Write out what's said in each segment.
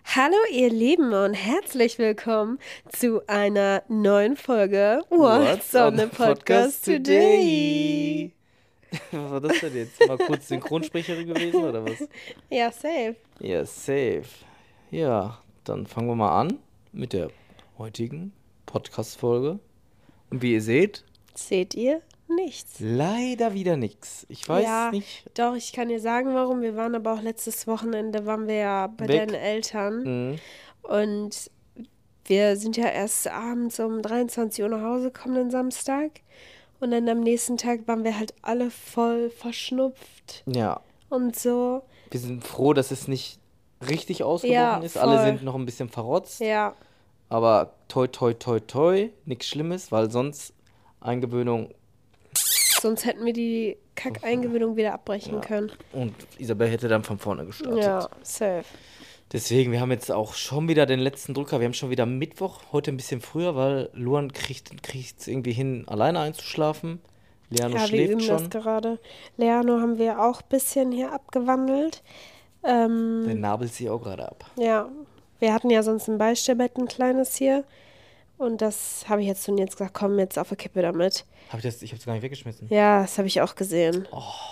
Hallo ihr Lieben und herzlich willkommen zu einer neuen Folge What's on the Podcast Today? Was war das denn jetzt? Mal kurz Synchronsprecherin gewesen oder was? Ja, safe. Ja, safe. Ja, dann fangen wir mal an mit der heutigen Podcast-Folge. Und wie ihr seht, Seht ihr? Nichts. leider wieder nix. Ich weiß Ja, nicht. doch, ich kann dir sagen, warum. Wir waren aber auch letztes Wochenende, waren wir ja bei Weg. deinen Eltern. Mhm. Und wir sind ja erst abends um 23 Uhr nach Hause gekommen, den Samstag. Und dann am nächsten Tag waren wir halt alle voll verschnupft Ja, und so. wir sind froh, dass es nicht richtig Ja, ausgebrochen ist. Alle voll. sind noch ein bisschen verrotzt. Ja, Aber toi, toi, toi, toi, nichts Schlimmes, weil sonst Eingewöhnung. sonst hätten wir die Kackeingewöhnung wieder abbrechen Ja. können. Und Isabel hätte dann von vorne gestartet. Ja, safe. Deswegen, wir haben jetzt auch schon wieder den letzten Drücker. Wir haben schon wieder Mittwoch, heute ein bisschen früher, weil Luan kriegt es irgendwie hin, alleine einzuschlafen. Leano Ja, wir schläft üben das schon. gerade. Leano haben wir auch ein bisschen hier abgewandelt. Der nabelt sie auch gerade ab. Ja, wir hatten ja sonst ein Beistellbett, ein kleines hier. Und das habe ich jetzt zu jetzt gesagt, komm, jetzt auf der Kippe damit. Ich hab's gar nicht weggeschmissen. Ja, das habe ich auch gesehen.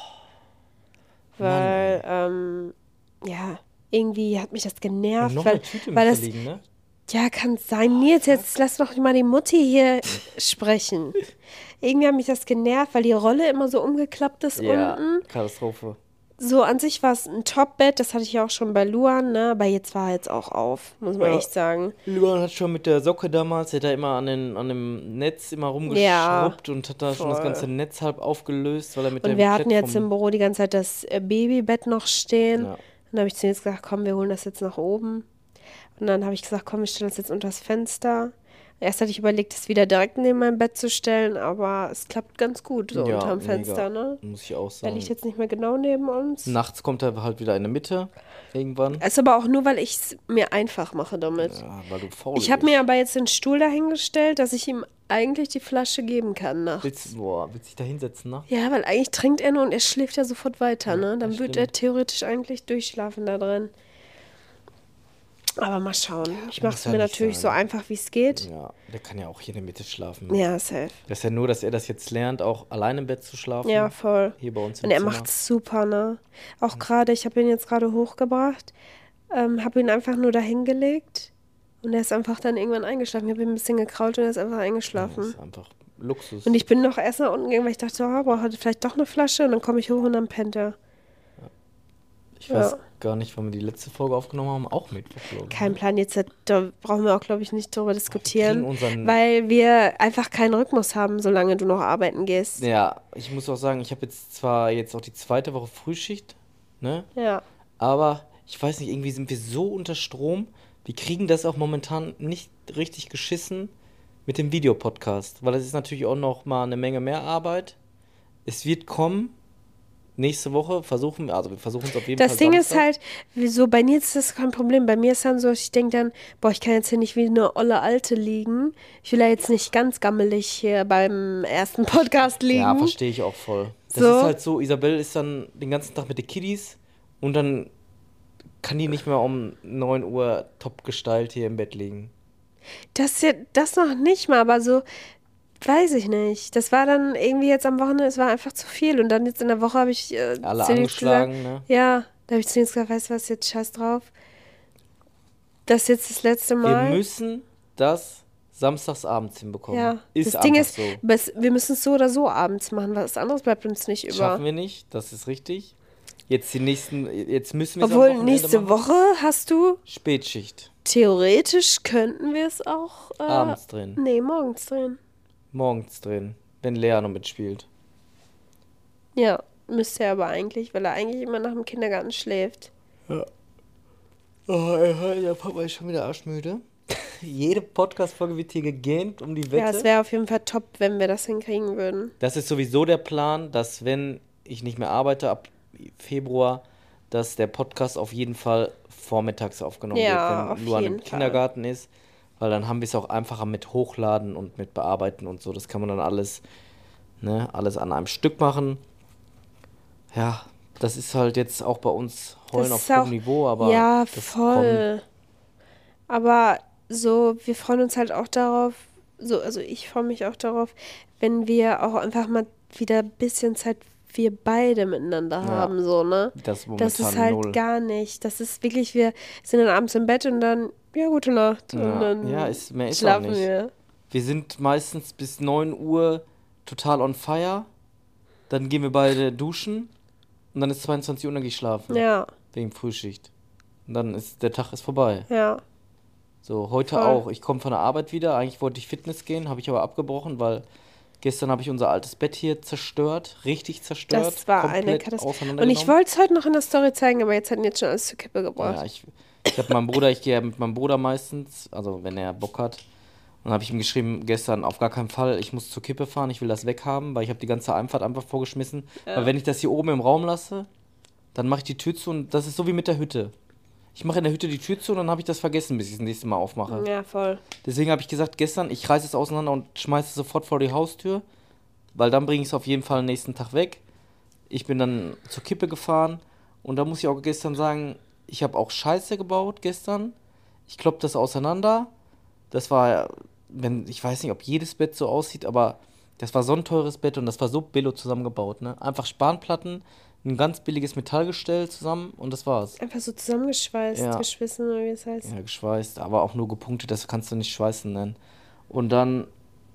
Weil, ja, irgendwie hat mich das Und genervt, noch weil, eine Tüte weil müsste das, liegen, ne? ja, kann sein. Nils, jetzt lass doch mal die Mutti hier sprechen. Irgendwie hat mich das genervt, weil die Rolle immer so umgeklappt ist Ja, unten. Katastrophe. So an sich war es ein Top-Bett, das hatte ich ja auch schon bei Luan, ne? Aber jetzt war er jetzt auch auf, muss man Ja. echt sagen. Luan hat schon mit der Socke damals, der hat da immer an dem Netz immer rumgeschrubbt und hat da schon das voll. ganze Netz halb aufgelöst, weil er mit Und dem wir hatten Klett jetzt im vom... Büro die ganze Zeit das Babybett noch stehen. Ja. Dann habe ich zu Nils gesagt, komm, wir holen das jetzt nach oben. Und dann habe ich gesagt, komm, wir stellen das jetzt unter das Fenster. Erst hatte ich überlegt, es wieder direkt neben mein Bett zu stellen, aber es klappt ganz gut so Ja, unterm mega. Fenster, ne? Muss ich auch Er sagen. liegt jetzt nicht mehr genau neben uns. Nachts kommt er halt wieder in der Mitte, irgendwann. Ist aber auch nur, weil ich es mir einfach mache damit. Ja, weil du faul Ich habe bist. mir aber jetzt den Stuhl dahingestellt, dass ich ihm eigentlich die Flasche geben kann nachts. Willst du dich da hinsetzen, ne? Ja, weil eigentlich trinkt er nur und er schläft ja sofort weiter, ne? Dann das wird stimmt. er theoretisch eigentlich durchschlafen da drin. Aber mal schauen. Ich mache muss es ja mir nicht natürlich so sein. einfach, wie es geht. Ja, der kann ja auch hier in der Mitte schlafen. Ja, safe. Das ist ja nur, dass er das jetzt lernt, auch allein im Bett zu schlafen. Ja, voll. Hier bei uns im Und er Zimmer. macht's super, ne? Auch gerade, ich habe ihn jetzt gerade hochgebracht, habe ihn einfach nur dahingelegt und er ist einfach dann irgendwann eingeschlafen. Ich habe ihn ein bisschen gekrault und er ist einfach Das eingeschlafen. ist einfach Luxus. Und ich bin noch erst nach unten gegangen, weil ich dachte, oh, braucht er vielleicht doch eine Flasche und dann komme ich hoch und dann pennt er. Ich weiß Ja. gar nicht, wann wir die letzte Folge aufgenommen haben. Auch Mittwoch, glaube ich. Kein Plan, jetzt da brauchen wir auch, glaube ich, nicht drüber diskutieren, kriegen unseren- weil wir einfach keinen Rhythmus haben, solange du noch arbeiten gehst. Ja, ich muss auch sagen, ich habe jetzt zwar jetzt auch die zweite Woche Frühschicht, ne? Ja. Aber ich weiß nicht, irgendwie sind wir so unter Strom. Wir kriegen das auch momentan nicht richtig geschissen mit dem Videopodcast, weil das ist natürlich auch noch mal eine Menge mehr Arbeit. Es wird kommen. Nächste Woche wir versuchen es auf jeden Fall. Das Ding ist Samstag. halt, wieso bei Nils ist das kein Problem. Bei mir ist dann so, ich denke dann, boah, ich kann jetzt hier nicht wie eine olle Alte liegen. Ich will ja jetzt nicht ganz gammelig hier beim ersten Podcast liegen. Ja, verstehe ich auch voll. Das So. ist halt so, Isabel ist dann den ganzen Tag mit den Kiddies und dann kann die nicht mehr um 9 Uhr top gestylt hier im Bett liegen. Das noch nicht mal, aber so, weiß ich nicht. Das war dann irgendwie jetzt am Wochenende, es war einfach zu viel. Und dann jetzt in der Woche habe ich Alle zu Nils angeschlagen, gesagt, ne? ja, da habe ich zu Nils gesagt, weißt du was, jetzt scheiß drauf. Das ist jetzt das letzte Wir Mal. müssen das samstagsabends hinbekommen. Ja, Ist das Ding einfach ist, so. wir müssen es so oder so abends machen, was anderes bleibt uns nicht über. Schaffen wir nicht, das ist richtig. Jetzt müssen wir es am Obwohl, Wochenende nächste machen. Woche hast du, Spätschicht, theoretisch könnten wir es auch, abends drehen, nee, morgens drehen. morgens drehen, wenn Lea noch mitspielt. Ja, müsste er aber eigentlich, weil er eigentlich immer nach dem Kindergarten schläft. Oh, der Papa ist schon wieder arschmüde. Jede Podcast-Folge wird hier gegähnt um die Wette. Ja, es wäre auf jeden Fall top, wenn wir das hinkriegen würden. Das ist sowieso der Plan, dass wenn ich nicht mehr arbeite ab Februar, dass der Podcast auf jeden Fall vormittags aufgenommen Ja, wird, auf wenn Luan jeden im Fall. Kindergarten ist. Weil dann haben wir es auch einfacher mit Hochladen und mit Bearbeiten und so. Das kann man dann alles an einem Stück machen. Ja, das ist halt jetzt auch bei uns Heulen Das auf ist auch- hohem Niveau, aber Ja, das voll. Aber so, wir freuen uns halt auch darauf, so, also ich freue mich auch darauf, wenn wir auch einfach mal wieder ein bisschen Zeit wir beide miteinander Ja, haben, so, ne? das ist Das ist momentan halt null. gar nicht. Das ist wirklich, wir sind dann abends im Bett und dann, ja, gute Nacht. Und Ja, dann mehr ist auch schlafen nicht. wir. Wir sind meistens bis 9 Uhr total on fire. Dann gehen wir beide duschen. Und dann ist 22 Uhr und dann gehe ich schlafen. Ja, Wegen Frühschicht. Und dann ist der Tag ist vorbei. ja, So, heute voll. auch. Ich komme von der Arbeit wieder. Eigentlich wollte ich Fitness gehen, habe ich aber abgebrochen, weil gestern habe ich unser altes Bett hier zerstört. Richtig zerstört. Das war eine Komplett Katastrophe. Und ich auseinandergenommen. wollte es heute noch in der Story zeigen, aber jetzt hat ihn jetzt schon alles zur Kippe Ja, gebracht. ich habe meinen Bruder, ich gehe ja mit meinem Bruder meistens, also wenn er Bock hat. Und dann habe ich ihm geschrieben, gestern auf gar keinen Fall, ich muss zur Kippe fahren, ich will das weghaben, weil ich habe die ganze Einfahrt einfach vorgeschmissen. Weil Ja. wenn ich das hier oben im Raum lasse, dann mache ich die Tür zu und das ist so wie mit der Hütte. Ich mache in der Hütte die Tür zu und dann habe ich das vergessen, bis ich das nächste Mal aufmache. Ja, voll. Deswegen habe ich gesagt, gestern, ich reiße es auseinander und schmeiße es sofort vor die Haustür, weil dann bringe ich es auf jeden Fall am nächsten Tag weg. Ich bin dann zur Kippe gefahren und da muss ich auch gestern sagen, ich habe auch Scheiße gebaut gestern. Ich klopp das auseinander. Das war, ich weiß nicht, ob jedes Bett so aussieht, aber das war so ein teures Bett und das war so billo zusammengebaut, ne? Einfach Spanplatten, ein ganz billiges Metallgestell zusammen und das war's. Einfach so zusammengeschweißt, Ja, geschwissen oder wie es heißt. ja, geschweißt, aber auch nur gepunktet, das kannst du nicht schweißen nennen. Und dann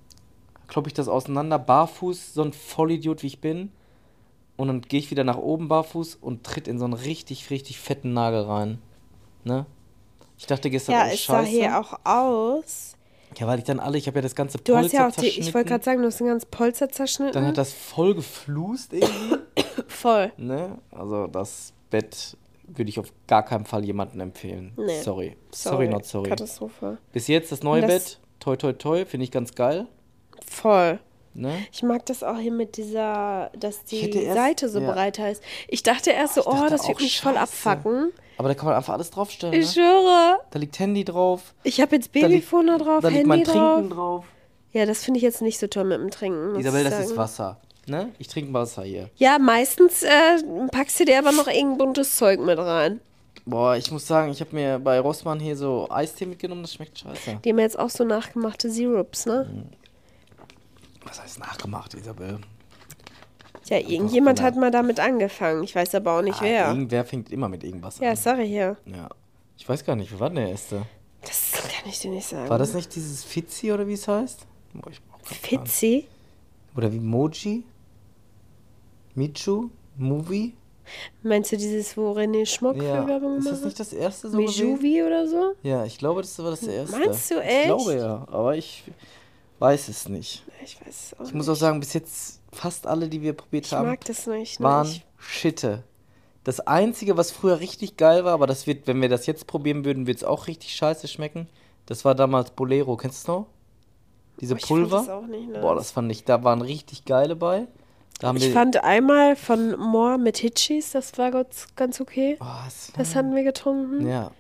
kloppe ich das auseinander, barfuß, so ein Vollidiot wie ich bin. Und dann gehe ich wieder nach oben barfuß und tritt in so einen richtig, richtig fetten Nagel rein. Ne? Ich dachte gestern, Ja, oh es sah Scheiße. hier auch aus. Ja, weil ich habe ja das ganze Du hast ja Polster auch ich wollte gerade zerschnitten. sagen, du hast den ganzen Polster Dann zerschnitten. hat das voll geflust irgendwie. Voll. Ne? Also das Bett würde ich auf gar keinen Fall jemandem empfehlen. Nee. Sorry. Sorry, not sorry. Katastrophe. Bis jetzt das Und neue das Bett, toi toi toi, finde ich ganz geil. voll. Ne? Ich mag das auch hier mit dieser, dass Ich hätte die erst- Seite so ja. breiter ist. Ich dachte erst so, Ich dachte das wird auch, mich voll scheiße. abfacken. Aber da kann man einfach alles draufstellen. Ich Ne? schwöre. Da liegt Handy drauf. Ich habe jetzt Da liegt, Babyphone da drauf, da liegt Handy mein Trinken drauf. drauf. Ja, das finde ich jetzt nicht so toll mit dem Trinken, muss Isabel, ich das ist sagen. Wasser. Ne? Ich trinke Wasser hier. Ja, meistens packst du dir aber noch irgendein buntes Zeug mit rein. Boah, ich muss sagen, ich habe mir bei Rossmann hier so Eistee mitgenommen, das schmeckt scheiße. Die haben jetzt auch so nachgemachte Syrups, ne? Was heißt nachgemacht, Isabel? Ja, irgendjemand von der- hat mal damit angefangen. Ich weiß aber auch nicht wer. Irgendwer fängt immer mit irgendwas Ja, an. sorry hier. Ja. Ich weiß gar nicht, wer war denn der erste? Das kann ich dir nicht sagen. War das nicht dieses Fitzi oder wie es heißt? Boah, ich brauch grad keinen. Fitzi? Oder wie Moji? Michu? Movie? Meinst du dieses, wo René Schmock für Ja. Werbung Ist das gemacht nicht hat? das erste so gewesen? Mijuvi oder so? Ja, ich glaube, das war das erste. Meinst du Ich echt? glaube ja, aber ich weiß es nicht. Ich weiß es auch Ich nicht. muss auch sagen, bis jetzt fast alle, die wir probiert Ich haben, mag das nicht. Ne? waren Schitte. Das Einzige, was früher richtig geil war, aber das wird, wenn wir das jetzt probieren würden, wird es auch richtig scheiße schmecken. Das war damals Bolero, kennst du noch? Diese Ich fand das Pulver. auch nicht nice. Boah, das fand ich, da waren richtig geile bei. Da haben Ich wir. fand einmal von Moore mit Hitchis, das war ganz okay. Oh, Das hatten wir getrunken. ja,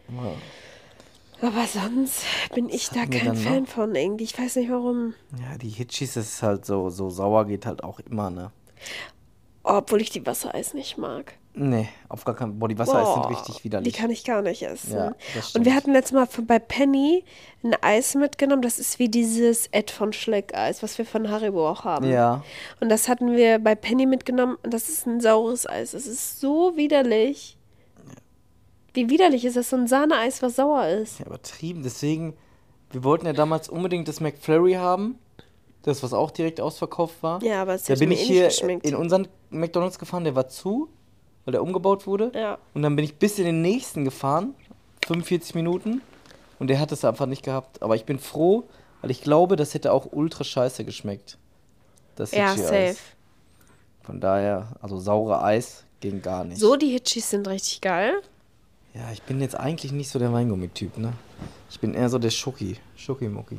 Aber sonst bin ich da hatten wir kein dann Fan noch? von irgendwie. Ich weiß nicht warum. ja, die Hitchis, das ist halt so sauer geht halt auch immer, ne? Obwohl ich die Wassereis nicht mag. Nee, auf gar keinen Fall. Boah, die Wasser Boah, ist richtig die widerlich. kann ich gar nicht essen. Ja, das Und stimmt. wir hatten letztes Mal bei Penny ein Eis mitgenommen. Das ist wie dieses Ed von Schleck-Eis, was wir von Haribo auch haben. Ja. Und das hatten wir bei Penny mitgenommen. Und das ist ein saures Eis. Das ist so widerlich. Wie widerlich ist das, so ein Sahneeis, was sauer ist? Ja, übertrieben. Deswegen, wir wollten ja damals unbedingt das McFlurry haben. Das, was auch direkt ausverkauft war. Ja, aber es Da hat bin mir ich eh hier nicht geschmeckt. in unseren McDonalds gefahren, der war zu, weil der umgebaut wurde. Ja. Und dann bin ich bis in den nächsten gefahren, 45 Minuten. Und der hat es einfach nicht gehabt. Aber ich bin froh, weil ich glaube, das hätte auch ultra scheiße geschmeckt. Das Ja, Hitchi-Eis. safe. Von daher, also saure Eis ging gar nicht. So, die Hitchis sind richtig geil. Ja, ich bin jetzt eigentlich nicht so der Weingummi-Typ, ne? Ich bin eher so der Schoki-Mucki.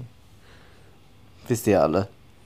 Wisst ihr alle.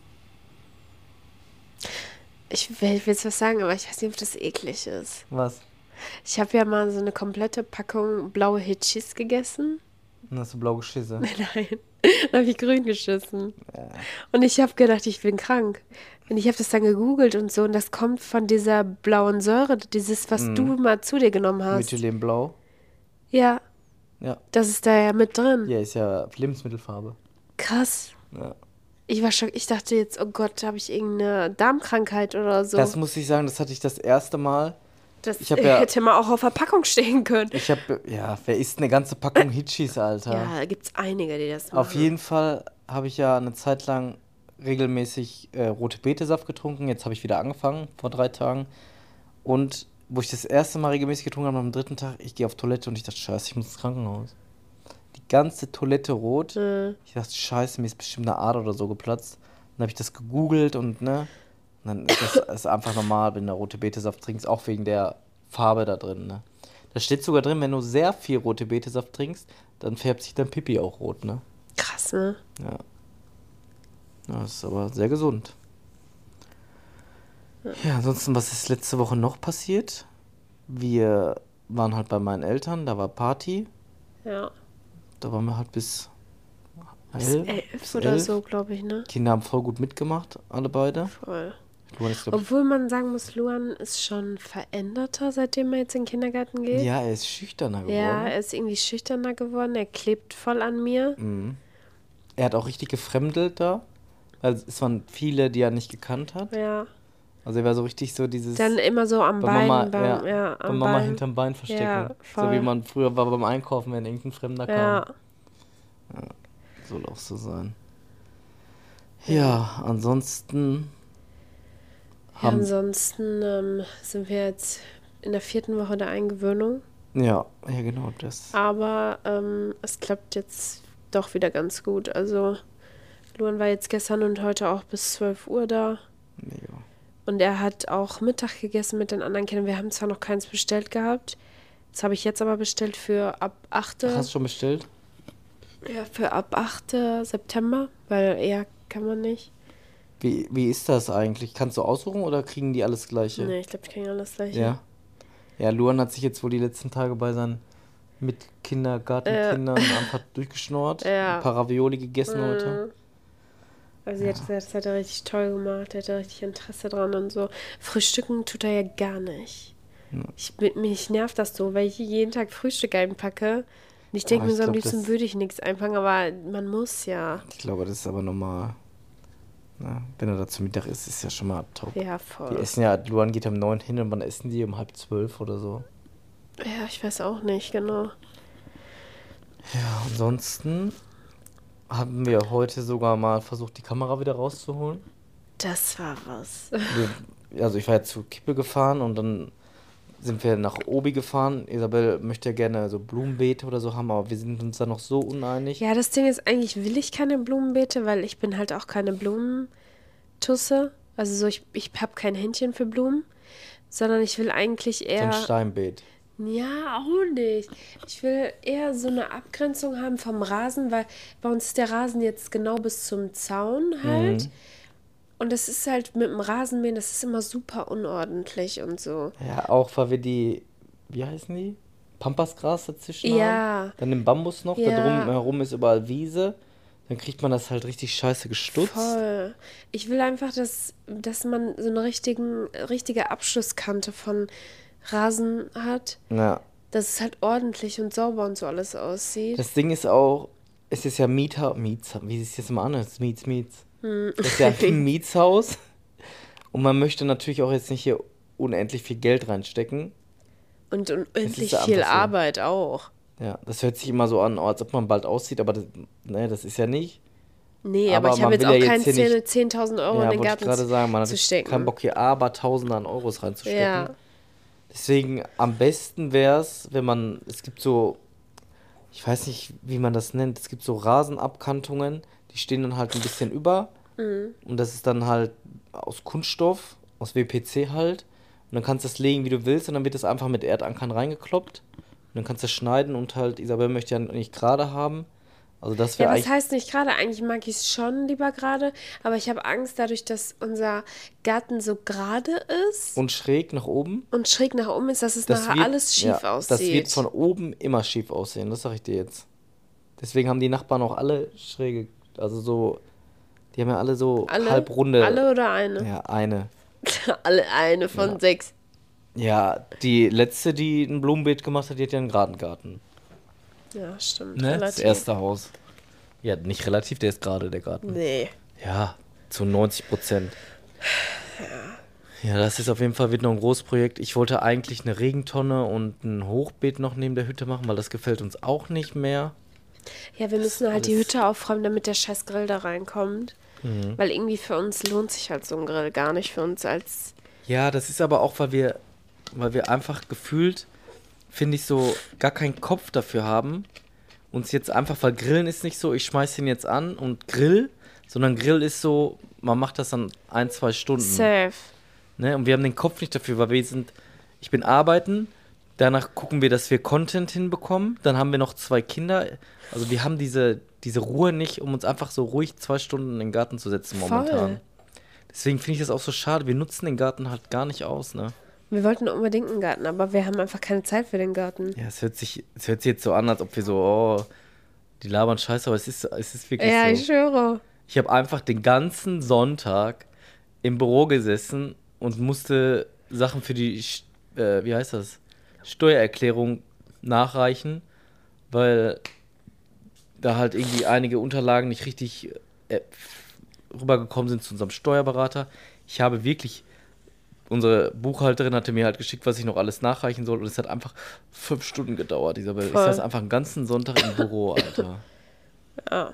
Ich will jetzt was sagen, aber ich weiß nicht, ob das eklig ist. Was? Ich habe ja mal so eine komplette Packung blaue Hitchis gegessen. Dann hast du blau geschissen. Nein, dann habe ich grün geschissen. Und ich habe gedacht, ich bin krank. Und ich habe das dann gegoogelt und so. Und das kommt von dieser blauen Säure, dieses, was du mal zu dir genommen hast. Methylenblau. Ja, Ja. Das ist da ja mit drin. Ja, ist ja Lebensmittelfarbe. Krass. Ja. Ich dachte jetzt, oh Gott, habe ich irgendeine Darmkrankheit oder so. Das muss ich sagen, das hatte ich das erste Mal. Das Ich habe ja, hätte mal auch auf Verpackung stehen können. wer isst eine ganze Packung Hitchis, Alter? Ja, da gibt es einige, die das machen. Auf jeden Fall habe ich ja eine Zeit lang regelmäßig rote Betesaft getrunken. Jetzt habe ich wieder angefangen, vor 3 Tagen. Und wo ich das erste Mal regelmäßig getrunken habe, am dritten Tag, ich gehe auf Toilette und ich dachte, scheiße, ich muss ins Krankenhaus. Die ganze Toilette rot. Ich dachte, scheiße, mir ist bestimmt eine Ader oder so geplatzt. Dann habe ich das gegoogelt und ne, und dann ist das ist einfach normal, wenn du rote Betesaft trinkst, auch wegen der Farbe da drin, ne. Da steht sogar drin, wenn du sehr viel rote Betesaft trinkst, dann färbt sich dein Pipi auch rot, ne. Krass, ne? Ja. Ja, das ist aber sehr gesund. Ja, ansonsten, was ist letzte Woche noch passiert? Wir waren halt bei meinen Eltern, da war Party. Ja. Da waren wir halt bis Bis 11 oder so, glaube ich, ne? Kinder haben voll gut mitgemacht, alle beide. Voll. Luan ist, glaub ich, Obwohl man sagen muss, Luan ist schon veränderter, seitdem er jetzt in den Kindergarten geht. ja, er ist schüchterner geworden. Ja, er ist irgendwie schüchterner geworden. Er klebt voll an mir. Er hat auch richtig gefremdelt da. Weil es waren viele, die er nicht gekannt hat. Ja. Also er war so richtig so dieses... Dann immer so am bei Bein. Mama, Bei bei Mama hinterm Bein verstecken. Ja, so voll. wie man früher war beim Einkaufen, wenn irgendein Fremder Ja. kam. Soll auch so sein. Ja, ansonsten Ja, ansonsten sind wir jetzt in der 4. Woche der Eingewöhnung. Ja, genau, das. Aber es klappt jetzt doch wieder ganz gut. Also Luan war jetzt gestern und heute auch bis 12 Uhr da. Mega. Und er hat auch Mittag gegessen mit den anderen Kindern. Wir haben zwar noch keins bestellt gehabt. Das habe ich jetzt aber bestellt für ab 8. Ach, hast du schon bestellt? Ja, für ab 8. September, weil eher kann man nicht. Wie ist das eigentlich? Kannst du aussuchen oder kriegen die alles Gleiche? Nee, ich glaube, die kriegen alles gleiche. Ja. Ja, Luan hat sich jetzt wohl die letzten Tage bei seinen Mitkindergartenkindern einfach durchgeschnort. Ja. Ein paar Ravioli gegessen heute. Also sie hat gesagt, das hat er richtig toll gemacht, er hat da richtig Interesse dran und so. Frühstücken tut er ja gar nicht. Mich nervt das so, weil ich jeden Tag Frühstück einpacke. Und ich denke mir so, am liebsten würde ich nichts einpacken, aber man muss ja. Ich glaube, das ist aber normal. Na, wenn er da zum Mittag isst, ist ja schon mal top. Ja, voll. Die essen ja, Luan geht um 9 hin und wann essen die? Um 11:30 oder so. Ja, ich weiß auch nicht, genau. Ja, ansonsten haben wir heute sogar mal versucht, die Kamera wieder rauszuholen. Das war was. Also ich war jetzt zu Kippe gefahren und dann sind wir nach Obi gefahren. Isabel möchte ja gerne so Blumenbeete oder so haben, aber wir sind uns da noch so uneinig. Ja, das Ding ist, eigentlich will ich keine Blumenbeete, weil ich bin halt auch keine Blumentusse. Also so, ich habe kein Händchen für Blumen, sondern ich will eigentlich So eher... ein Steinbeet. Ja, auch nicht. Ich will eher so eine Abgrenzung haben vom Rasen, weil bei uns ist der Rasen jetzt genau bis zum Zaun halt. Und das ist halt mit dem Rasenmähen, das ist immer super unordentlich und so. Ja, auch weil wir die, wie heißen die? Pampasgras dazwischen Ja. haben. Dann den Bambus noch, Ja. da drum herum ist überall Wiese. Dann kriegt man das halt richtig scheiße gestutzt. Voll. Ich will einfach, dass man so eine richtige Abschlusskante von Rasen hat, Ja. dass es halt ordentlich und sauber und so alles aussieht. Das Ding ist auch, es ist ja Mietshaus, wie sieht es jetzt mal an? Das ist Miets. Das ist ja ein Mietshaus. Und man möchte natürlich auch jetzt nicht hier unendlich viel Geld reinstecken. Und unendlich ja viel einfach so. Arbeit auch. Ja, das hört sich immer so an, als ob man bald aussieht, aber das ist ja nicht. Nee, Aber aber ich habe man jetzt will auch ja keinen jetzt hier nicht- 10.000 Euro in Ja, den wollte ich Garten gerade sagen, man hat zu jetzt stecken. keinen Bock hier aber Tausende an Euros reinzustecken. Ja. Deswegen am besten wäre es, wenn man, es gibt so, ich weiß nicht, wie man das nennt, es gibt so Rasenabkantungen, die stehen dann halt ein bisschen über und das ist dann halt aus Kunststoff, aus WPC halt und dann kannst du das legen, wie du willst und dann wird das einfach mit Erdankern reingekloppt und dann kannst du schneiden und halt, Isabel möchte ja nicht gerade haben, also das wäre Ja, was eigentlich, heißt nicht gerade? Eigentlich mag ich es schon lieber gerade, aber ich habe Angst dadurch, dass unser Garten so gerade ist und schräg nach oben. und schräg nach oben ist, dass es Das nachher wird- alles schief ja, aussieht. Das wird von oben immer schief aussehen, das sag ich dir jetzt. Deswegen haben die Nachbarn auch alle schräge, also so, die haben ja alle so halbrunde. Alle oder eine? Ja, eine. Alle eine von Ja. 6. Ja, die letzte, die ein Blumenbeet gemacht hat, die hat ja einen geraden Garten. Ja, stimmt. Ne? Das erste Haus. Ja, nicht relativ, der ist gerade der Garten. Nee. Ja, zu 90%. Ja, das ist auf jeden Fall wird noch ein Großprojekt. Ich wollte eigentlich eine Regentonne und ein Hochbeet noch neben der Hütte machen, weil das gefällt uns auch nicht mehr. Ja, wir müssen halt die Hütte aufräumen, damit der scheiß Grill da reinkommt. Weil irgendwie für uns lohnt sich halt so ein Grill gar nicht für uns als... Ja, das ist aber auch, weil wir einfach gefühlt, finde ich, so gar keinen Kopf dafür haben. Uns jetzt einfach, weil Grillen ist nicht so, ich schmeiß ihn jetzt an und grill, sondern Grill ist so, man macht das dann 1-2 Stunden. Safe. Ne? Und wir haben den Kopf nicht dafür, weil ich bin arbeiten, danach gucken wir, dass wir Content hinbekommen, dann haben wir noch 2 Kinder, also wir haben diese Ruhe nicht, um uns einfach so ruhig 2 Stunden in den Garten zu setzen momentan. Voll. Deswegen finde ich das auch so schade, wir nutzen den Garten halt gar nicht aus, ne? Wir wollten unbedingt einen Garten, aber wir haben einfach keine Zeit für den Garten. Ja, es hört sich jetzt so an, als ob wir so, oh, die labern scheiße, aber es ist wirklich Ja, so. ich schwöre. Ich habe einfach den ganzen Sonntag im Büro gesessen und musste Sachen für die, wie heißt das, Steuererklärung nachreichen, weil da halt irgendwie einige Unterlagen nicht richtig rübergekommen sind zu unserem Steuerberater. Ich habe wirklich, unsere Buchhalterin hatte mir halt geschickt, was ich noch alles nachreichen soll und es hat einfach 5 Stunden gedauert, Isabel. Ich saß einfach einen ganzen Sonntag im Büro, Alter. Ja.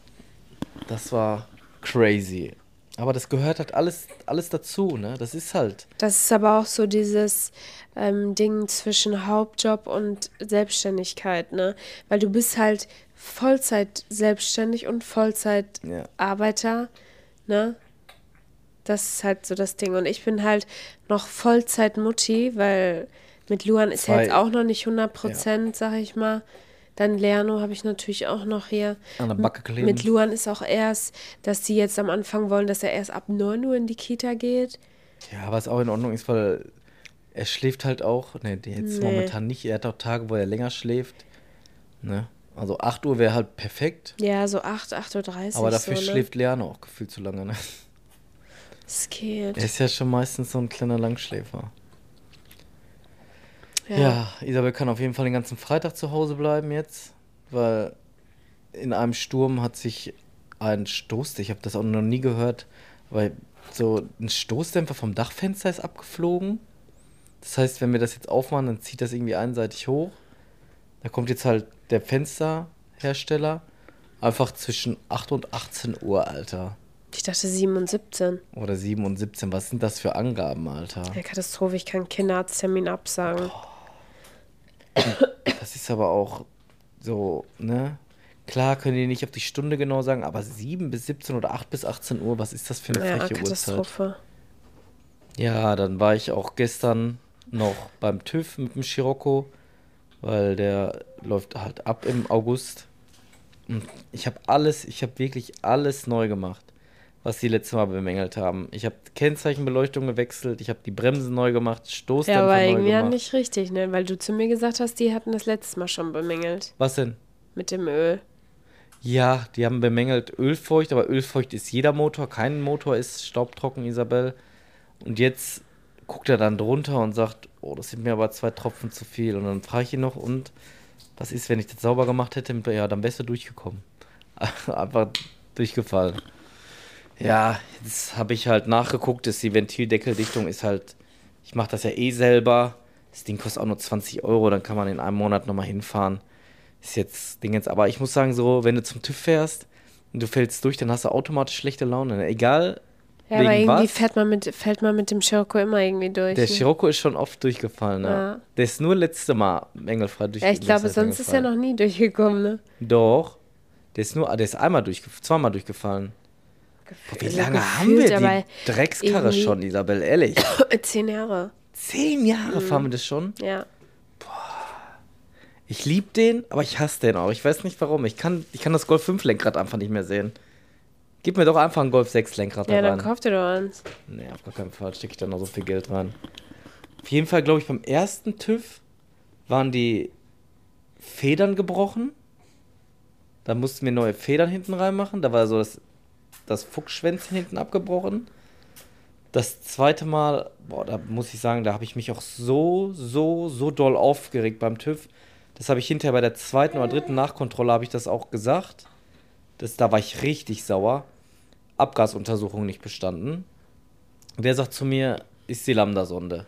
Das war crazy. Aber das gehört halt alles dazu, ne? Das ist halt. Das ist aber auch so dieses Ding zwischen Hauptjob und Selbstständigkeit, ne? Weil du bist halt Vollzeit selbstständig und Vollzeit Ja. Arbeiter, ne? Das ist halt so das Ding. Und ich bin halt noch Vollzeit Mutti, weil mit Luan ist ja jetzt auch noch nicht 100%, sag ich mal. Dann Lerno habe ich natürlich auch noch hier. An der Backe kleben. Mit Luan ist auch erst, dass die jetzt am Anfang wollen, dass er erst ab 9 Uhr in die Kita geht. Ja, was auch in Ordnung ist, weil er schläft halt auch. Ne, jetzt momentan nicht. Er hat auch Tage, wo er länger schläft. Ne? Also 8 Uhr wäre halt perfekt. Ja, so 8:30 Uhr. Aber dafür so, ne? schläft Lerno auch gefühlt zu lange, ne? Das geht. Er ist ja schon meistens so ein kleiner Langschläfer. Ja, Isabel kann auf jeden Fall den ganzen Freitag zu Hause bleiben jetzt, weil in einem Sturm hat sich ein Stoßdämpfer, ich habe das auch noch nie gehört, weil so ein Stoßdämpfer vom Dachfenster ist abgeflogen. Das heißt, wenn wir das jetzt aufmachen, dann zieht das irgendwie einseitig hoch. Da kommt jetzt halt der Fensterhersteller einfach zwischen 8 und 18 Uhr, Alter. Ich dachte 7 und 17. Oder 7 und 17. Was sind das für Angaben, Alter? Ja, Katastrophe, ich kann Kinderarzttermin absagen. Das ist aber auch so, ne? Klar können die nicht auf die Stunde genau sagen, aber 7 bis 17 oder 8 bis 18 Uhr, was ist das für eine Ja, freche Uhrzeit? Katastrophe. Ja, dann war ich auch gestern noch beim TÜV mit dem Scirocco, weil der läuft halt ab im August. Und ich habe wirklich alles neu gemacht, was die letztes Mal bemängelt haben. Ich habe Kennzeichenbeleuchtung gewechselt, ich habe die Bremsen neu gemacht, Stoßdämpfer Ja, aber neu irgendwie gemacht. nicht richtig, ne? Weil du zu mir gesagt hast, die hatten das letztes Mal schon bemängelt. Was denn? Mit dem Öl. Ja, die haben bemängelt Ölfeucht, aber Ölfeucht ist jeder Motor, kein Motor ist staubtrocken, Isabel. Und jetzt guckt er dann drunter und sagt, oh, das sind mir aber 2 Tropfen zu viel. Und dann frage ich ihn noch, und was ist, wenn ich das sauber gemacht hätte? Ja, dann wärst du durchgekommen. Einfach durchgefallen. Ja, jetzt habe ich halt nachgeguckt, dass die Ventildeckeldichtung ist halt, ich mache das ja eh selber. Das Ding kostet auch nur 20 Euro, dann kann man in einem Monat nochmal hinfahren. Ist jetzt Ding jetzt, aber ich muss sagen, so, wenn du zum TÜV fährst und du fällst durch, dann hast du automatisch schlechte Laune. Ne? Egal, Ja, aber wegen irgendwie was. fällt man mit dem Scirocco immer irgendwie durch. Der ne? Scirocco ist schon oft durchgefallen, ja. Ja. Der ist nur letzte Mal mängelfrei Ja, durchgefallen. ich glaube, sonst ist er noch nie durchgekommen, ne? Doch. Der ist zweimal durchgefallen. Boah, wie Also lange haben gefühlt, wir die aber Dreckskarre irgendwie- schon, Isabel? Ehrlich. 10 Jahre. 10 Jahre fahren wir das schon? Ja. Ich liebe den, aber ich hasse den auch. Ich weiß nicht warum. Ich kann das Golf 5 Lenkrad einfach nicht mehr sehen. Gib mir doch einfach ein Golf 6 Lenkrad Ja, da dann rein. kauf dir doch eins. Nee, auf gar keinen Fall stecke ich da noch so viel Geld rein. Auf jeden Fall, glaube ich, beim ersten TÜV waren die Federn gebrochen. Da mussten wir neue Federn hinten reinmachen. Da war so das Fuchsschwänzchen hinten abgebrochen. Das zweite Mal, boah, da muss ich sagen, da habe ich mich auch so doll aufgeregt beim TÜV. Das habe ich hinterher bei der zweiten oder dritten Nachkontrolle habe ich das auch gesagt. Da war ich richtig sauer. Abgasuntersuchung nicht bestanden. Der sagt zu mir, ist die Lambda-Sonde.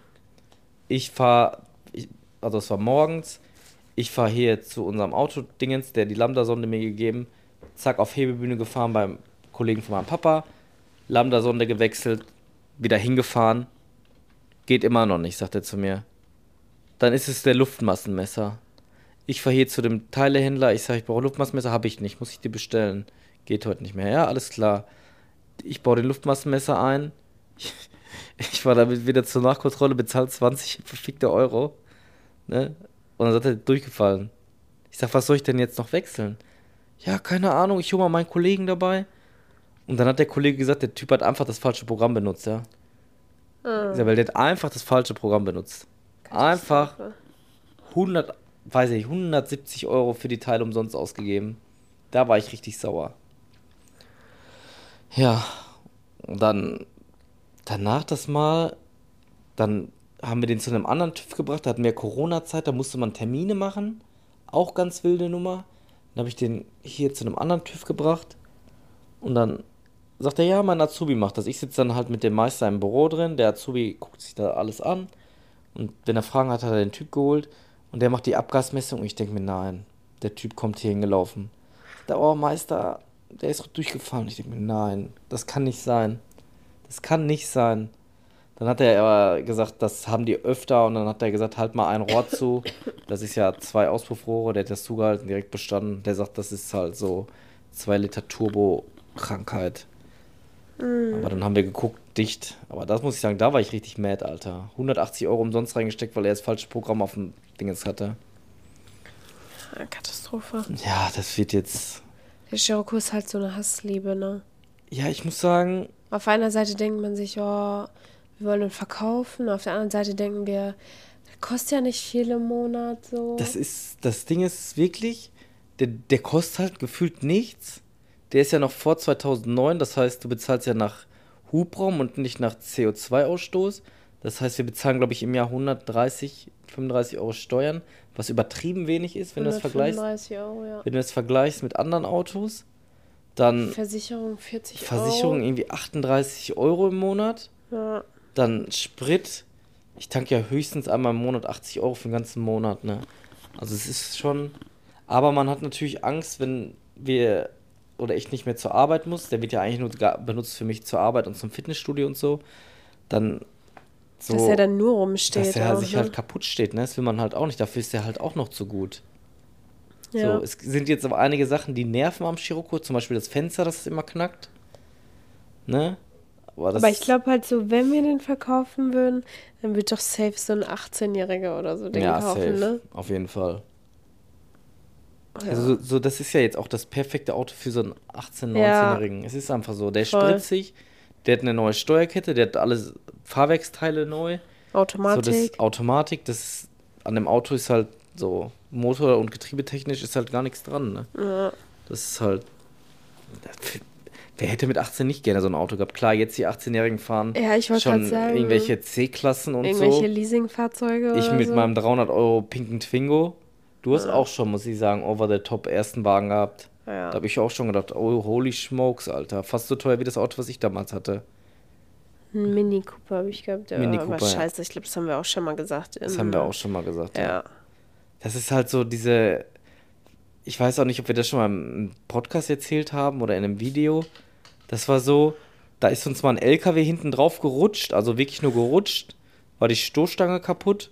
Also es war morgens, ich fahre hier zu unserem Autodingens, der die Lambda-Sonde mir gegeben, zack, auf Hebebühne gefahren beim Kollegen von meinem Papa, Lambda-Sonde gewechselt, wieder hingefahren, geht immer noch nicht, sagt er zu mir. Dann ist es der Luftmassenmesser. Ich fahre hier zu dem Teilehändler, ich sage, ich brauche Luftmassenmesser, habe ich nicht, muss ich dir bestellen. Geht heute nicht mehr, ja, alles klar. Ich baue den Luftmassenmesser ein, ich war damit wieder zur Nachkontrolle, bezahlt 20 verfickte Euro. Ne? Und dann sagt er, durchgefallen. Ich sag, was soll ich denn jetzt noch wechseln? Ja, keine Ahnung, ich hole mal meinen Kollegen dabei. Und dann hat der Kollege gesagt, der Typ hat einfach das falsche Programm benutzt, ja. Isabel, der hat einfach das falsche Programm benutzt. Einfach 170 Euro für die Teile umsonst ausgegeben. Da war ich richtig sauer. Ja, und dann danach dann haben wir den zu einem anderen TÜV gebracht, da hatten wir Corona-Zeit, da musste man Termine machen, auch ganz wilde Nummer. Dann habe ich den hier zu einem anderen TÜV gebracht und dann sagt er, ja, mein Azubi macht das. Ich sitze dann halt mit dem Meister im Büro drin, der Azubi guckt sich da alles an und wenn er Fragen hat, hat er den Typ geholt und der macht die Abgasmessung und ich denke mir, nein, der Typ kommt hier hingelaufen. Der Meister, der ist durchgefallen. Ich denke mir, nein, das kann nicht sein. Das kann nicht sein. Dann hat er aber gesagt, das haben die öfter und dann hat er gesagt, halt mal ein Rohr zu. Das ist ja 2 Auspuffrohre, der hat das zugehalten, direkt bestanden. Der sagt, das ist halt so 2 Liter Turbo-Krankheit. Aber dann haben wir geguckt, dicht. Aber das muss ich sagen, da war ich richtig mad, Alter. 180 Euro umsonst reingesteckt, weil er das falsche Programm auf dem Dingens hatte. Katastrophe. Ja, das wird jetzt... Der Scirocco ist halt so eine Hassliebe, ne? Ja, ich muss sagen... Auf einer Seite denkt man sich, oh, wir wollen ihn verkaufen. Auf der anderen Seite denken wir, der kostet ja nicht viel im Monat, so. Das Ding ist wirklich, der kostet halt gefühlt nichts. Der ist ja noch vor 2009, das heißt, du bezahlst ja nach Hubraum und nicht nach CO2-Ausstoß. Das heißt, wir bezahlen, glaube ich, im Jahr 130, 35 Euro Steuern, was übertrieben wenig ist, wenn du das vergleichst. 135 Euro, ja. Wenn du das vergleichst mit anderen Autos, dann Versicherung 40 Euro. Versicherung irgendwie 38 Euro im Monat. Ja. Dann Sprit. Ich tanke ja höchstens einmal im Monat 80 Euro für den ganzen Monat, ne? Also es ist schon... Aber man hat natürlich Angst, wenn wir... Oder ich nicht mehr zur Arbeit muss. Der wird ja eigentlich nur benutzt für mich zur Arbeit und zum Fitnessstudio und so. Dann so... Dass er dann nur rumsteht. Dass er auch, sich ne? halt kaputt steht, ne? Das will man halt auch nicht. Dafür ist der halt auch noch zu gut. Ja. So, es sind jetzt aber einige Sachen, die nerven am Scirocco. Zum Beispiel das Fenster, das immer knackt. Ne? Aber ich glaube halt so, wenn wir den verkaufen würden, dann wird doch safe so ein 18-Jähriger oder so den kaufen, safe. ne? Auf jeden Fall. Ja. Also das ist ja jetzt auch das perfekte Auto für so einen 18-, 19-Jährigen. Es ist einfach so. Der ist spritzig, der hat eine neue Steuerkette, der hat alle Fahrwerksteile neu. Automatik. So, das Automatik, an dem Auto ist halt so Motor- und Getriebetechnisch ist halt gar nichts dran, ne? Ja. Das ist halt... Wer hätte mit 18 nicht gerne so ein Auto gehabt? Klar, jetzt die 18-Jährigen fahren Ja, ich wollte gerade schon sagen, irgendwelche C-Klassen und irgendwelche so. Leasingfahrzeuge Ich oder mit so. meinem 300 Euro pinken Twingo. Du hast auch schon, muss ich sagen, over-the-top ersten Wagen gehabt. Ja. Da habe ich auch schon gedacht, oh, holy smokes, Alter. Fast so teuer wie das Auto, was ich damals hatte. Ein Mini Cooper habe ich gehabt. Mini Aber Cooper, ja. scheiße, ich glaube, das haben wir auch schon mal gesagt. Das haben wir auch schon mal gesagt. Ja. Das ist halt so diese... Ich weiß auch nicht, ob wir das schon mal im Podcast erzählt haben oder in einem Video. Das war so, da ist uns mal ein LKW hinten drauf gerutscht, also wirklich nur gerutscht, war die Stoßstange kaputt.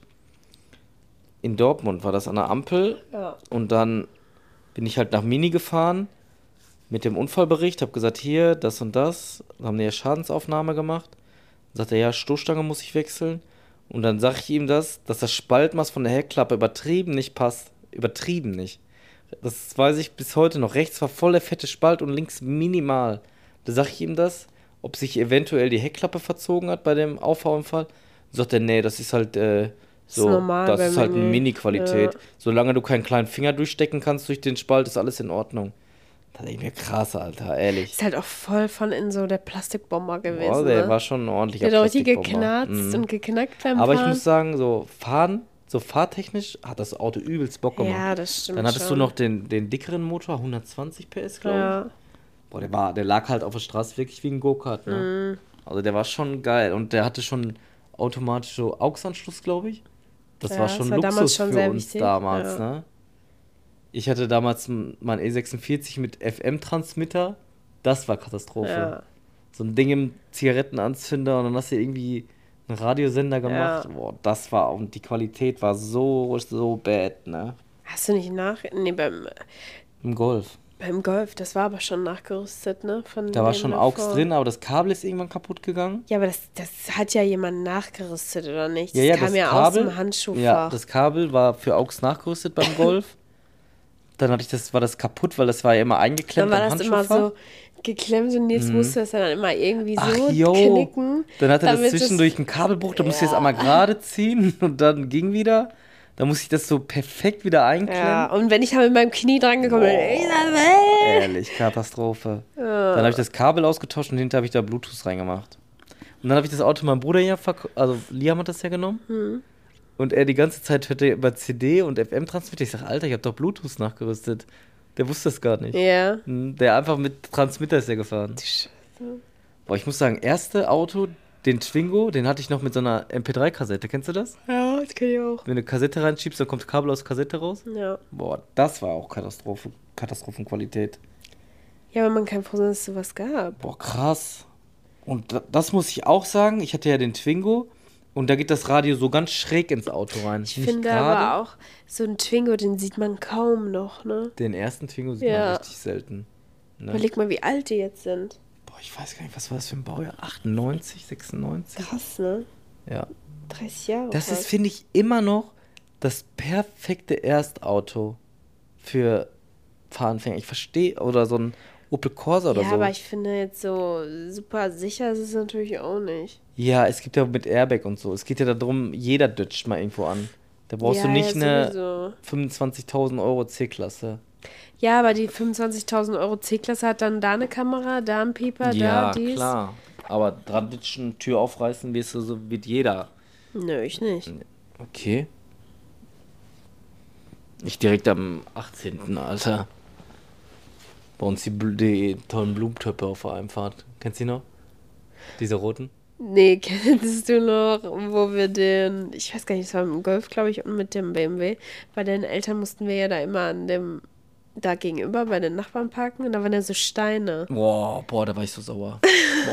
In Dortmund war das an der Ampel. Ja. Und dann bin ich halt nach Mini gefahren mit dem Unfallbericht, habe gesagt, hier, das und das. Dann haben die ja Schadensaufnahme gemacht. Dann sagt er, ja, Stoßstange muss ich wechseln. Und dann sage ich ihm dass das Spaltmaß von der Heckklappe übertrieben nicht passt. Übertrieben nicht. Das weiß ich bis heute noch. Rechts war voll der fette Spalt und links minimal. Da sage ich ihm das, ob sich eventuell die Heckklappe verzogen hat bei dem Auffahrunfall. Dann sagt er, nee, das ist halt so, ist normal das ist halt Mini. Mini-Qualität. Ja. Solange du keinen kleinen Finger durchstecken kannst durch den Spalt, ist alles in Ordnung. Da denke ich mir, krass, Alter, ehrlich. Ist halt auch voll von in so der Plastikbomber gewesen. Boah, der ne? war schon ein ordentlicher Der hat auch richtig Plastikbomber. geknarzt und geknackt beim Aber Fahren. ich muss sagen, so fahren so fahrtechnisch hat das Auto übelst Bock gemacht. Ja, das stimmt. Dann hattest schon. du noch den dickeren Motor, 120 PS, glaube ich. Ja. Boah, der lag halt auf der Straße wirklich wie ein Go-Kart, ne? Also der war schon geil. Und der hatte schon automatisch so AUX-Anschluss, glaube ich. Das war schon das war damals Luxus schon für sehr uns wichtig, damals, ja. ne? Ich hatte damals mein E46 mit FM-Transmitter. Das war Katastrophe. Ja. So ein Ding im Zigarettenanzünder und dann hast du irgendwie einen Radiosender gemacht. Ja. Boah, und die Qualität war so bad, ne? Hast du nicht Nee, Im Golf. beim Golf, das war aber schon nachgerüstet, ne? Von Da war dem schon davor. AUX drin, aber das Kabel ist irgendwann kaputt gegangen. Ja, aber das hat ja jemand nachgerüstet, oder nicht? Das Ja, kam das ja aus Kabel, dem Handschuhfach. ja, das Kabel war für AUX nachgerüstet beim Golf. Dann war das kaputt, weil das war ja immer Dann eingeklemmt war am das immer Handschuhfach. so geklemmt und jetzt musste es dann immer irgendwie so Ach, jo. knicken. Dann hatte das damit zwischendurch einen Kabelbruch, da musste ich es einmal gerade ziehen und dann ging wieder. Da musste ich das so perfekt wieder einklemmen. Ja, und wenn ich halt mit meinem Knie dran gekommen bin, Isabel! Ehrlich, Katastrophe. Dann habe ich das Kabel ausgetauscht und hinterher habe ich da Bluetooth reingemacht. Und dann habe ich das Auto meinem Bruder ja also Liam hat das ja genommen. Und er die ganze Zeit hörte über CD und FM-Transmitter. Ich sage, Alter, ich habe doch Bluetooth nachgerüstet. Der wusste das gar nicht. Ja. Der einfach mit Transmitter ist der gefahren. Boah, ich muss sagen, erste Auto, den Twingo, den hatte ich noch mit so einer MP3-Kassette. Kennst du das? Ja, das kann ich auch. Wenn du eine Kassette reinschiebst, dann kommt Kabel aus der Kassette raus. Ja. Boah, das war auch Katastrophenqualität. Ja, aber man kann froh sein, dass es sowas gab. Boah, krass. Und das muss ich auch sagen, ich hatte ja den Twingo und da geht das Radio so ganz schräg ins Auto rein. Ich finde aber auch, so ein Twingo, den sieht man kaum noch, ne? Den ersten Twingo sieht man Ja. richtig selten. Ne? Überleg mal, wie alt die jetzt sind. Boah, ich weiß gar nicht, was war das für ein Baujahr? 98, 96? Krass, ne? Ja. 30 Jahre. Das ist, fast. finde ich, immer noch das perfekte Erstauto für Fahranfänger. Ich verstehe, oder so ein Opel Corsa oder Ja, so. aber ich finde jetzt so super sicher ist es natürlich auch nicht. Ja, es gibt ja mit Airbag und so. Es geht ja darum, jeder ditcht mal irgendwo an. Da brauchst Ja, du nicht ja, eine sowieso. 25.000 Euro C-Klasse. Ja, aber die 25.000 Euro C-Klasse hat dann da eine Kamera, da ein Pieper, Ja, da dies. klar. Aber dran ditchen, Tür aufreißen, wird jeder. Nö, ich nicht. Okay. Ich direkt am 18. Alter. Bei uns die tollen Blumentöpfe auf der Einfahrt. Kennst du die noch? Diese roten? Nee, kennst du noch, wo wir ich weiß gar nicht, es war mit dem Golf, glaube ich, und mit dem BMW. Bei den Eltern mussten wir ja da immer da gegenüber bei den Nachbarn parken und da waren ja so Steine. Boah, da war ich so sauer.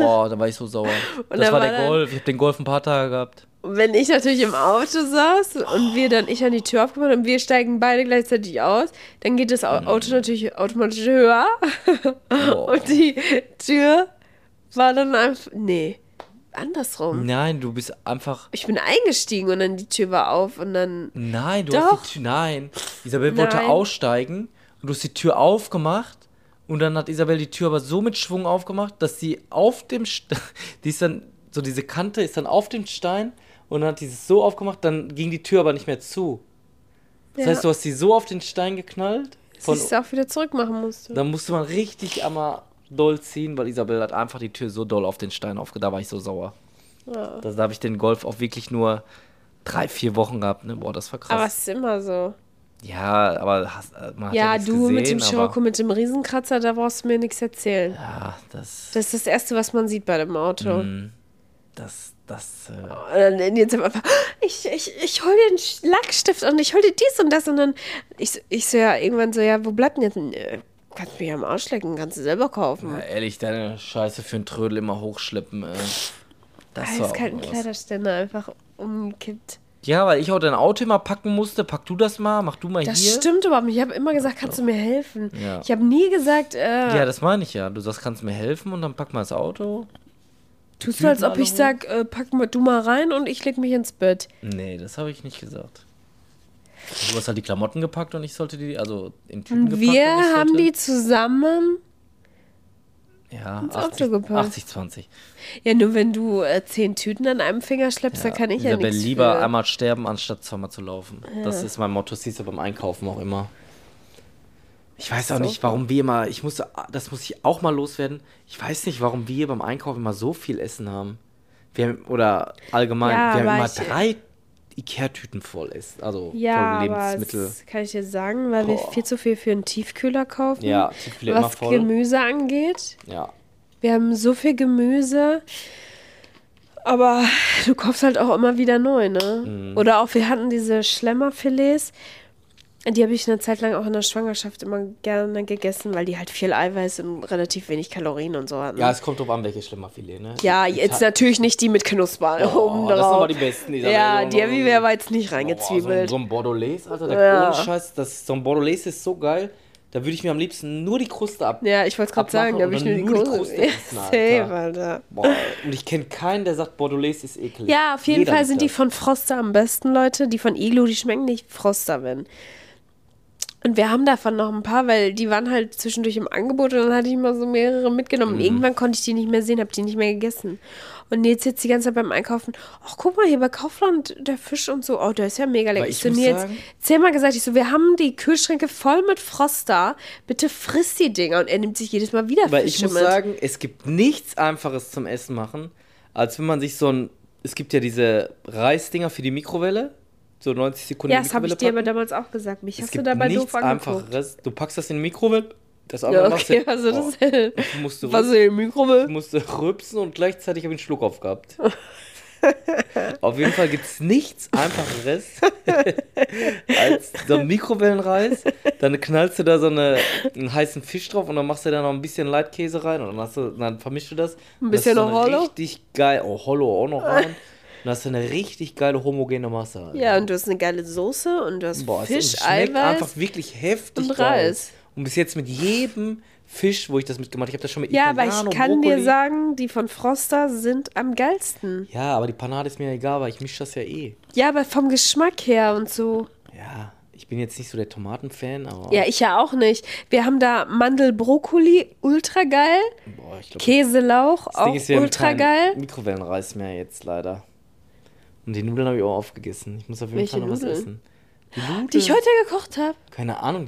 Und Das da war war der dann- Golf. Ich hab den Golf ein paar Tage gehabt. Und wenn ich natürlich im Auto saß und ich an die Tür aufgemacht und wir steigen beide gleichzeitig aus, dann geht das Auto natürlich automatisch höher. Boah. Und die Tür war dann einfach, nee, andersrum. Nein, du bist einfach. Ich bin eingestiegen und dann die Tür war auf und dann, Nein, du Doch. hast die Tür. Nein. Isabel wollte Nein. aussteigen und du hast die Tür aufgemacht. Und dann hat Isabel die Tür aber so mit Schwung aufgemacht, dass sie auf dem die ist dann, so diese Kante ist dann auf dem Stein und dann hat die es so aufgemacht, dann ging die Tür aber nicht mehr zu. Das Ja. heißt, du hast sie so auf den Stein geknallt. dass ich es auch wieder zurückmachen musste. Dann musste man richtig einmal doll ziehen, weil Isabel hat einfach die Tür so doll auf den Stein aufgedrückt. Da war ich so sauer. Ja. Da habe ich den Golf auch wirklich nur 3-4 Wochen gehabt. Ne? Boah, das war krass. Aber es ist immer so. Ja, aber man hat Ja, nichts du mit dem gesehen, Scirocco, mit dem Riesenkratzer, da brauchst du mir nichts erzählen. Ja, das. Das ist das Erste, was man sieht bei dem Auto. Das. Und dann jetzt einfach, ich hol dir einen Lackstift und ich hol dir dies und das und dann ich so ja irgendwann so, ja, wo bleibt denn jetzt? Kannst mich am Arsch lecken, kannst du selber kaufen. Ja, ehrlich, deine Scheiße für einen Trödel immer hochschleppen, ey. Das war auch Eiskalten was. Kleiderständer einfach umkippt. Ja, weil ich auch dein Auto immer packen musste. Pack du das mal, mach du mal Das hier. stimmt überhaupt nicht. Ich habe immer gesagt, kannst du mir helfen? Ja. Ich habe nie gesagt, Ja, das meine ich ja. Du sagst, kannst du mir helfen und dann pack mal das Auto. tust du, als ob Tüten ich alle sag, pack mal du mal rein und ich leg mich ins Bett. Nee, das habe ich nicht gesagt. Du hast halt die Klamotten gepackt und ich sollte die, also in Tüten Und gepackt. wir und ich haben sollte, die zusammen. ja, ins Auto gepackt. 80-20. Ja, nur wenn du 10 Tüten an einem Finger schleppst, dann kann ich ja Isabel, nichts lieber für. einmal sterben, anstatt zweimal zu laufen. Das ist mein Motto, das siehst du beim Einkaufen auch immer. Ich weiß auch nicht, warum wir immer, das muss ich auch mal loswerden, ich weiß nicht, warum wir beim Einkaufen immer so viel Essen haben. Oder allgemein, Ja, wir haben aber immer ich- 3 Ikea-Tüten voll isst. Also Ja, voll aber Lebensmittel. das kann ich dir sagen, weil wir viel zu viel für einen Tiefkühler kaufen, Ja, Tiefkühler immer was voll. Gemüse angeht. Ja. Wir haben so viel Gemüse, aber du kaufst halt auch immer wieder neu, ne? Oder auch, wir hatten diese Schlemmerfilets, die habe ich eine Zeit lang auch in der Schwangerschaft immer gerne gegessen, weil die halt viel Eiweiß und relativ wenig Kalorien und so hatten. Ja, es kommt drauf an, welches Schlemmerfilet, ne? Ja, jetzt natürlich nicht die mit Knusper oben das sind drauf. aber die besten. Ja, die habe ich mir aber jetzt nicht Boah, reingezwiebelt. so ein Bordelaise, Alter, Ja. ohne Scheiß, so ein Bordelaise ist so geil. Da würde ich mir am liebsten nur die Kruste Ja, ich wollte es gerade sagen, da habe ich nur die Kruste. essen, Safe, Alter. Alter. Boah, und ich kenne keinen, der sagt, Bordelaise ist eklig. Ja, auf jeden Jeder Fall liebt sind die das. von Froster am besten, Leute. Die von Iglo, die schmecken nicht Froster, wenn. Und wir haben davon noch ein paar, weil die waren halt zwischendurch im Angebot und dann hatte ich mal so mehrere mitgenommen. Und irgendwann konnte ich die nicht mehr sehen, habe die nicht mehr gegessen. Und jetzt die ganze Zeit beim Einkaufen, ach guck mal hier bei Kaufland, der Fisch und so, oh, der ist ja mega lecker. Aber Ich ich so, muss Nils, sagen- 10-mal gesagt, ich so, wir haben die Kühlschränke voll mit Froster, bitte friss die Dinger. Und er nimmt sich jedes Mal wieder Weil Fische ich muss mit. sagen, es gibt nichts Einfaches zum Essen machen, als wenn man sich es gibt ja diese Reisdinger für die Mikrowelle, so 90 Sekunden Ja, in die das habe ich Mikrowelle dir aber packen. damals auch gesagt. Mich Es hast du gibt dabei nichts doof angeguckt. Einfacheres. Du packst das in die Mikrowelle, das andere Ja, machst okay, du, also das denn? du musst du Was in der du Mikrowelle? musst rübsen und gleichzeitig habe ich einen Schluck aufgehabt. Auf jeden Fall gibt es nichts Einfacheres als so ein Mikrowellenreis. Dann knallst du da einen heißen Fisch drauf und dann machst du da noch ein bisschen Leitkäse rein und dann vermischst du das. Ein bisschen noch noch Hollow? Richtig geil. Oh, Hollow auch noch rein. Dann hast du eine richtig geile homogene Masse. Alter. Ja, und du hast eine geile Soße und du hast Boah, Fisch, es schmeckt Eiweiß. einfach wirklich heftig und geil. Reis. Und bis jetzt mit jedem Fisch, wo ich das mitgemacht habe, ich habe das schon mit Ja, aber Italiano, ich kann Brokkoli. dir sagen, die von Froster sind am geilsten. Ja, aber die Panade ist mir egal, weil ich mische das ja eh. Ja, aber vom Geschmack her und so. Ja, ich bin jetzt nicht so der Tomatenfan, aber Ja, ich ja auch nicht. Wir haben da Mandel-Brokkoli, ultra geil. boah, ich glaube, Käselauch, das auch Ding ist, wir haben ultra keinen geil. Mikrowellenreis mehr jetzt leider. Und die Nudeln habe ich auch aufgegessen. Ich muss auf jeden Welche Fall noch was Nudeln? essen. Die Nudeln? Die ich heute gekocht habe. Keine Ahnung,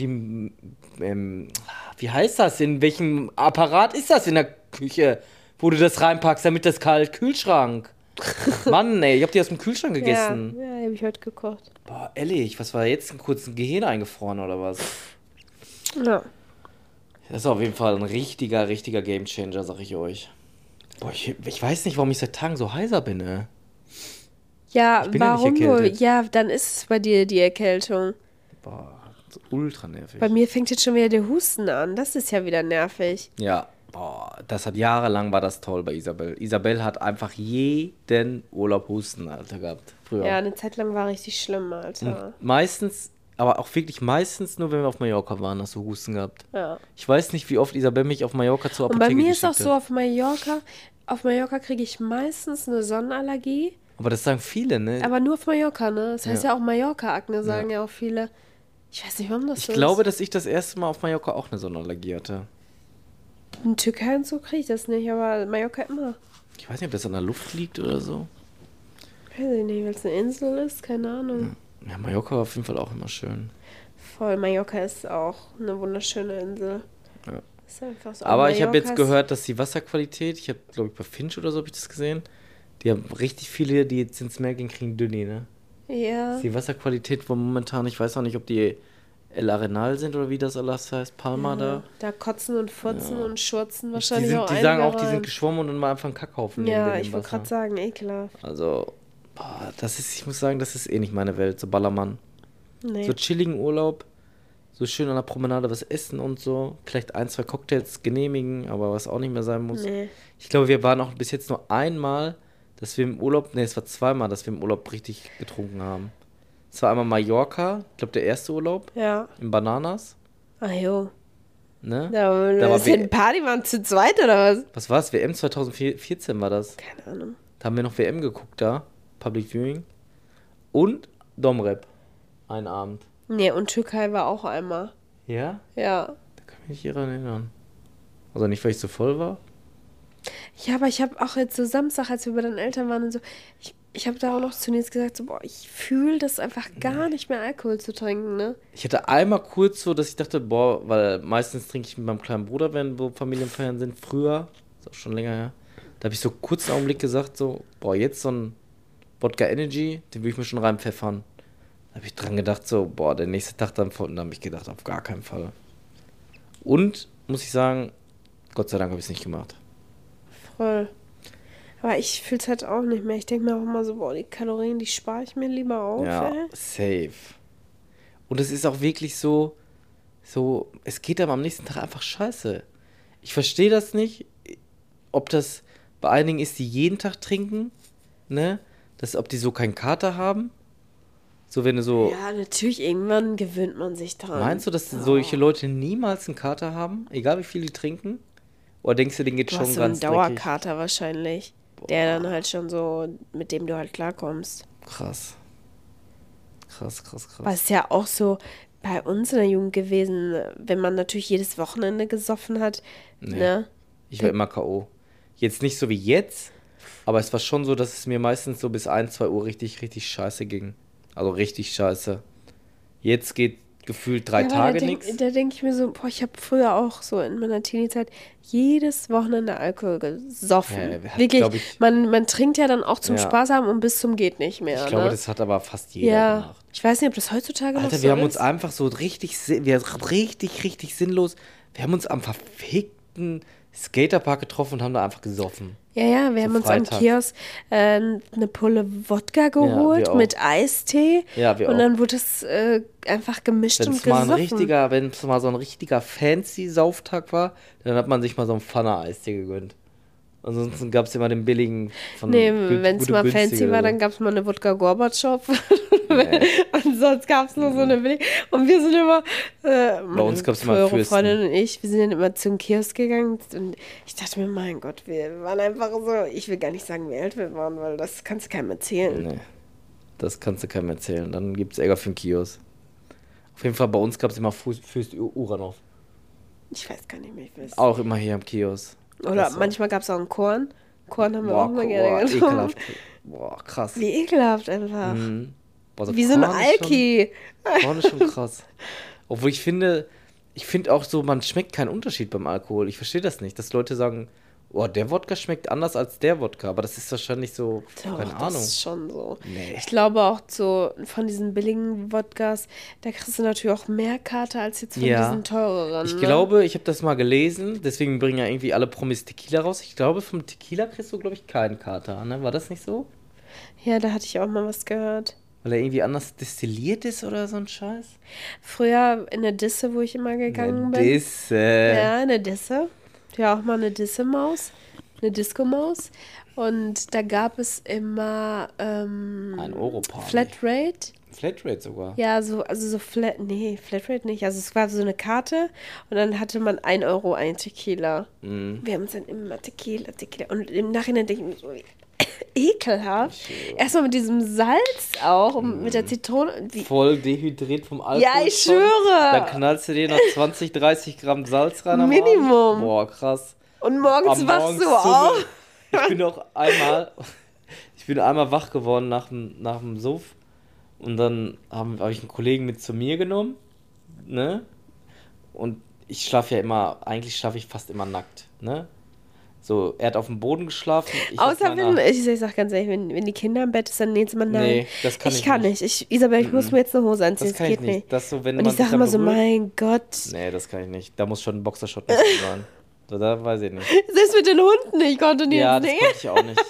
wie heißt das? In welchem Apparat ist das in der Küche, wo du das reinpackst, damit das kalt? Kühlschrank. Mann, ey, ich hab die aus dem Kühlschrank gegessen. Ja, die habe ich heute gekocht. Boah, ehrlich, was war jetzt? Kurz ein Gehirn eingefroren oder was? Ja. Das ist auf jeden Fall ein richtiger Gamechanger, sag ich euch. Boah, ich weiß nicht, warum ich seit Tagen so heiser bin, ey. Ja, Ich bin ja nicht warum wohl? erkältet. Ja, dann ist es bei dir die Erkältung. Boah, so ultra nervig. Bei mir fängt jetzt schon wieder der Husten an. Das ist ja wieder nervig. Ja, boah, jahrelang war das toll bei Isabel. Isabel hat einfach jeden Urlaub Husten, Alter, gehabt. Früher. Ja, eine Zeit lang war richtig schlimm, Alter. Meistens, aber auch wirklich meistens nur, wenn wir auf Mallorca waren, hast du Husten gehabt. Ja. Ich weiß nicht, wie oft Isabel mich auf Mallorca zur Und Apotheke bei mir ist auch geschickt so, hat. auf Mallorca kriege ich meistens eine Sonnenallergie, Aber das sagen viele, ne? aber nur auf Mallorca, ne? Das heißt Ja. ja auch Mallorca-Akne, sagen ja auch viele. Ich weiß nicht, warum das Ich so glaube, ist. dass ich das erste Mal auf Mallorca auch eine Sonnenallergie hatte. In Türkei und so kriege ich das nicht, aber Mallorca immer. Ich weiß nicht, ob das an der Luft liegt oder so. Weiß ich nicht, weil es eine Insel ist, keine Ahnung. Ja, Mallorca war auf jeden Fall auch immer schön. Voll, Mallorca ist auch eine wunderschöne Insel. Ja. Ist einfach so. Aber ich habe jetzt Mallorca ist- gehört, dass die Wasserqualität, ich habe, glaube ich, bei Finch oder so habe ich das gesehen, die haben richtig viele, die jetzt ins Meer gehen, kriegen Dünni, ne? Ja. Die Wasserqualität war momentan, ich weiß auch nicht, ob die El Arenal sind oder wie das alles heißt, Palma da. Da kotzen und furzen und schurzen Die, wahrscheinlich auch die sagen einige auch, die rein. sind geschwommen und dann war einfach ein Kackhaufen neben Ja, dem ich wollte Wasser. gerade sagen, ekelhaft. Also, ich muss sagen, das ist eh nicht meine Welt, so Ballermann. Nee. So chilligen Urlaub, so schön an der Promenade was essen und so. Vielleicht 1, 2 Cocktails genehmigen, aber was auch nicht mehr sein muss. Nee. Ich glaube, wir waren auch bis jetzt nur einmal, dass wir im Urlaub, es war zweimal, dass wir im Urlaub richtig getrunken haben. Es war einmal Mallorca, ich glaube der erste Urlaub, Ja. in Bananas, Ah jo. ne? Da war ist ein Party, waren zu zweit oder was? Was war es? WM 2014 war das. Keine Ahnung. Da haben wir noch WM geguckt da, Public Viewing. Und Domrep, einen Abend. Nee, und Türkei war auch einmal. Ja? Ja. Da kann ich mich nicht daran erinnern. Also nicht, weil ich so voll war. Ja, aber ich habe auch jetzt so Samstag, als wir bei den Eltern waren und so, ich habe da auch noch zunächst gesagt, so, boah, ich fühle das einfach gar nicht mehr, Alkohol zu trinken, ne? Ich hatte einmal kurz so, dass ich dachte, boah, weil meistens trinke ich mit meinem kleinen Bruder, wenn wo Familienfeiern sind, früher, ist auch schon länger her. Da habe ich so kurz einen Augenblick gesagt, so, boah, jetzt so ein Wodka Energy, den würde ich mir schon reinpfeffern. Da habe ich dran gedacht, so, boah, der nächste Tag dann habe ich gedacht, auf gar keinen Fall. Und, muss ich sagen, Gott sei Dank habe ich es nicht gemacht. Voll. Aber ich fühle es halt auch nicht mehr. Ich denke mir auch immer so, boah, die Kalorien, die spare ich mir lieber auf, Ja, ey. safe. Und es ist auch wirklich so, es geht einem am nächsten Tag einfach scheiße. Ich verstehe das nicht, ob das bei einigen ist, die jeden Tag trinken, ne? Ob die so keinen Kater haben. So, wenn du so. Ja, natürlich, irgendwann gewöhnt man sich dran. Meinst du, dass solche Leute niemals einen Kater haben? Egal wie viel die trinken? Oder denkst du, denen geht Du schon hast so ganz einen dreckig? Dauerkater wahrscheinlich. Der dann halt schon so, mit dem du halt klarkommst. Krass. Krass. Aber es ist ja auch so bei uns in der Jugend gewesen, wenn man natürlich jedes Wochenende gesoffen hat, Nee. ne? Ich war immer K.O. Jetzt nicht so wie jetzt, aber es war schon so, dass es mir meistens so bis 1, 2 Uhr richtig, richtig scheiße ging. Also richtig scheiße. Jetzt geht gefühlt 3 Ja, aber Tage nichts. Da denke ich mir so, boah, ich habe früher auch so in meiner Teenie-Zeit jedes Wochenende Alkohol gesoffen. Ja, wir hatten, Wirklich, glaub ich- man trinkt ja dann auch zum Ja. Spaß haben und bis zum geht nicht mehr. Ich glaube, ne? das hat aber fast jeder Ja, gemacht. ich weiß nicht, ob das heutzutage noch Alter, so wir haben ist. uns einfach so richtig sinnlos, wir haben uns am verfickten Skaterpark getroffen und haben da einfach gesoffen. Ja, wir haben uns am Freitag. Kiosk eine Pulle Wodka geholt wir auch. mit Eistee. Ja, wir und auch. dann wurde es einfach gemischt Wenn und es mal gesoffen. wenn es mal so ein richtiger fancy Sauftag war, dann hat man sich mal so einen Pfanne-Eistee gegönnt. Ansonsten gab es immer den billigen von Nee, wenn es Gute mal Günstige fancy war, oder so. dann gab es mal eine Wodka Gorbatschow. Nee. Und sonst gab es nur so eine billig. Und wir sind immer, Bei uns gab's immer eure Fürsten. Freundin und ich, wir sind dann immer zum Kiosk gegangen. Und ich dachte mir, mein Gott, wir waren einfach so, ich will gar nicht sagen, wie alt wir waren, weil das kannst du keinem erzählen. Nee, das kannst du keinem erzählen. Dann gibt es Ärger für den Kiosk. Auf jeden Fall, bei uns gab es immer Fürst Uranov. Ich weiß gar nicht mehr, ich weiß. Auch immer hier am Kiosk. Oder Das war- manchmal gab es auch einen Korn. Korn haben wir auch mal boah, gerne getrunken. ekelhaft. Boah, krass. Wie ekelhaft einfach. Mhm. Boah, Wie so ein Korn ist schon- Alki. Korn ist schon krass. Obwohl ich finde auch so, man schmeckt keinen Unterschied beim Alkohol. Ich verstehe das nicht, dass Leute sagen, oh, der Wodka schmeckt anders als der Wodka. Aber das ist wahrscheinlich so, Doch, keine das Ahnung. ist schon so. Nee. Ich glaube auch so von diesen billigen Wodkas, da kriegst du natürlich auch mehr Karte als jetzt von Ja. diesen teureren. Ich ne? glaube, ich habe das mal gelesen, deswegen bringen ja irgendwie alle Promis Tequila raus. Ich glaube, vom Tequila kriegst du, glaube ich, keinen Kater, ne? War das nicht so? Ja, da hatte ich auch mal was gehört. Weil er irgendwie anders destilliert ist oder so ein Scheiß? Früher in der Disse, wo ich immer gegangen bin. Disse. Ja, eine Disse. Ja, auch mal eine Disse-Maus. Eine Disco-Maus. Und da gab es immer Ein Europarty. Flatrate. Flatrate sogar. Ja, Flatrate nicht. Also es war so eine Karte und dann hatte man 1 Euro ein Tequila. Mhm. Wir haben uns dann immer Tequila. Und im Nachhinein denke ich mir so, ekelhaft. Erstmal mit diesem Salz auch und mit der Zitrone. Voll dehydriert vom Alkohol. Ja, ich schon. schwöre. Dann knallst du dir noch 20, 30 Gramm Salz rein am Minimum. Abend. Boah, krass. Und morgens Am wachst Morgens du Zunge. auf. Ich bin einmal wach geworden nach dem Suff. Und dann hab ich einen Kollegen mit zu mir genommen. Ne? Und eigentlich schlafe ich fast immer nackt. Ne? So, er hat auf dem Boden geschlafen. Außer ich sag ganz ehrlich, wenn die Kinder im Bett sind, dann näht man nein. Nee, das kann ich ich kann nicht. nicht. Isabel, ich muss mir jetzt eine Hose anziehen. Das kann geht ich nicht. Das so, wenn Und man ich sage sich immer dann so, berührt. mein Gott. Nee, das kann ich nicht. Da muss schon ein Boxershot mit sein. So, da weiß ich nicht. Selbst mit den Hunden, ich konnte die Ja, jetzt das nicht. konnte ich auch nicht.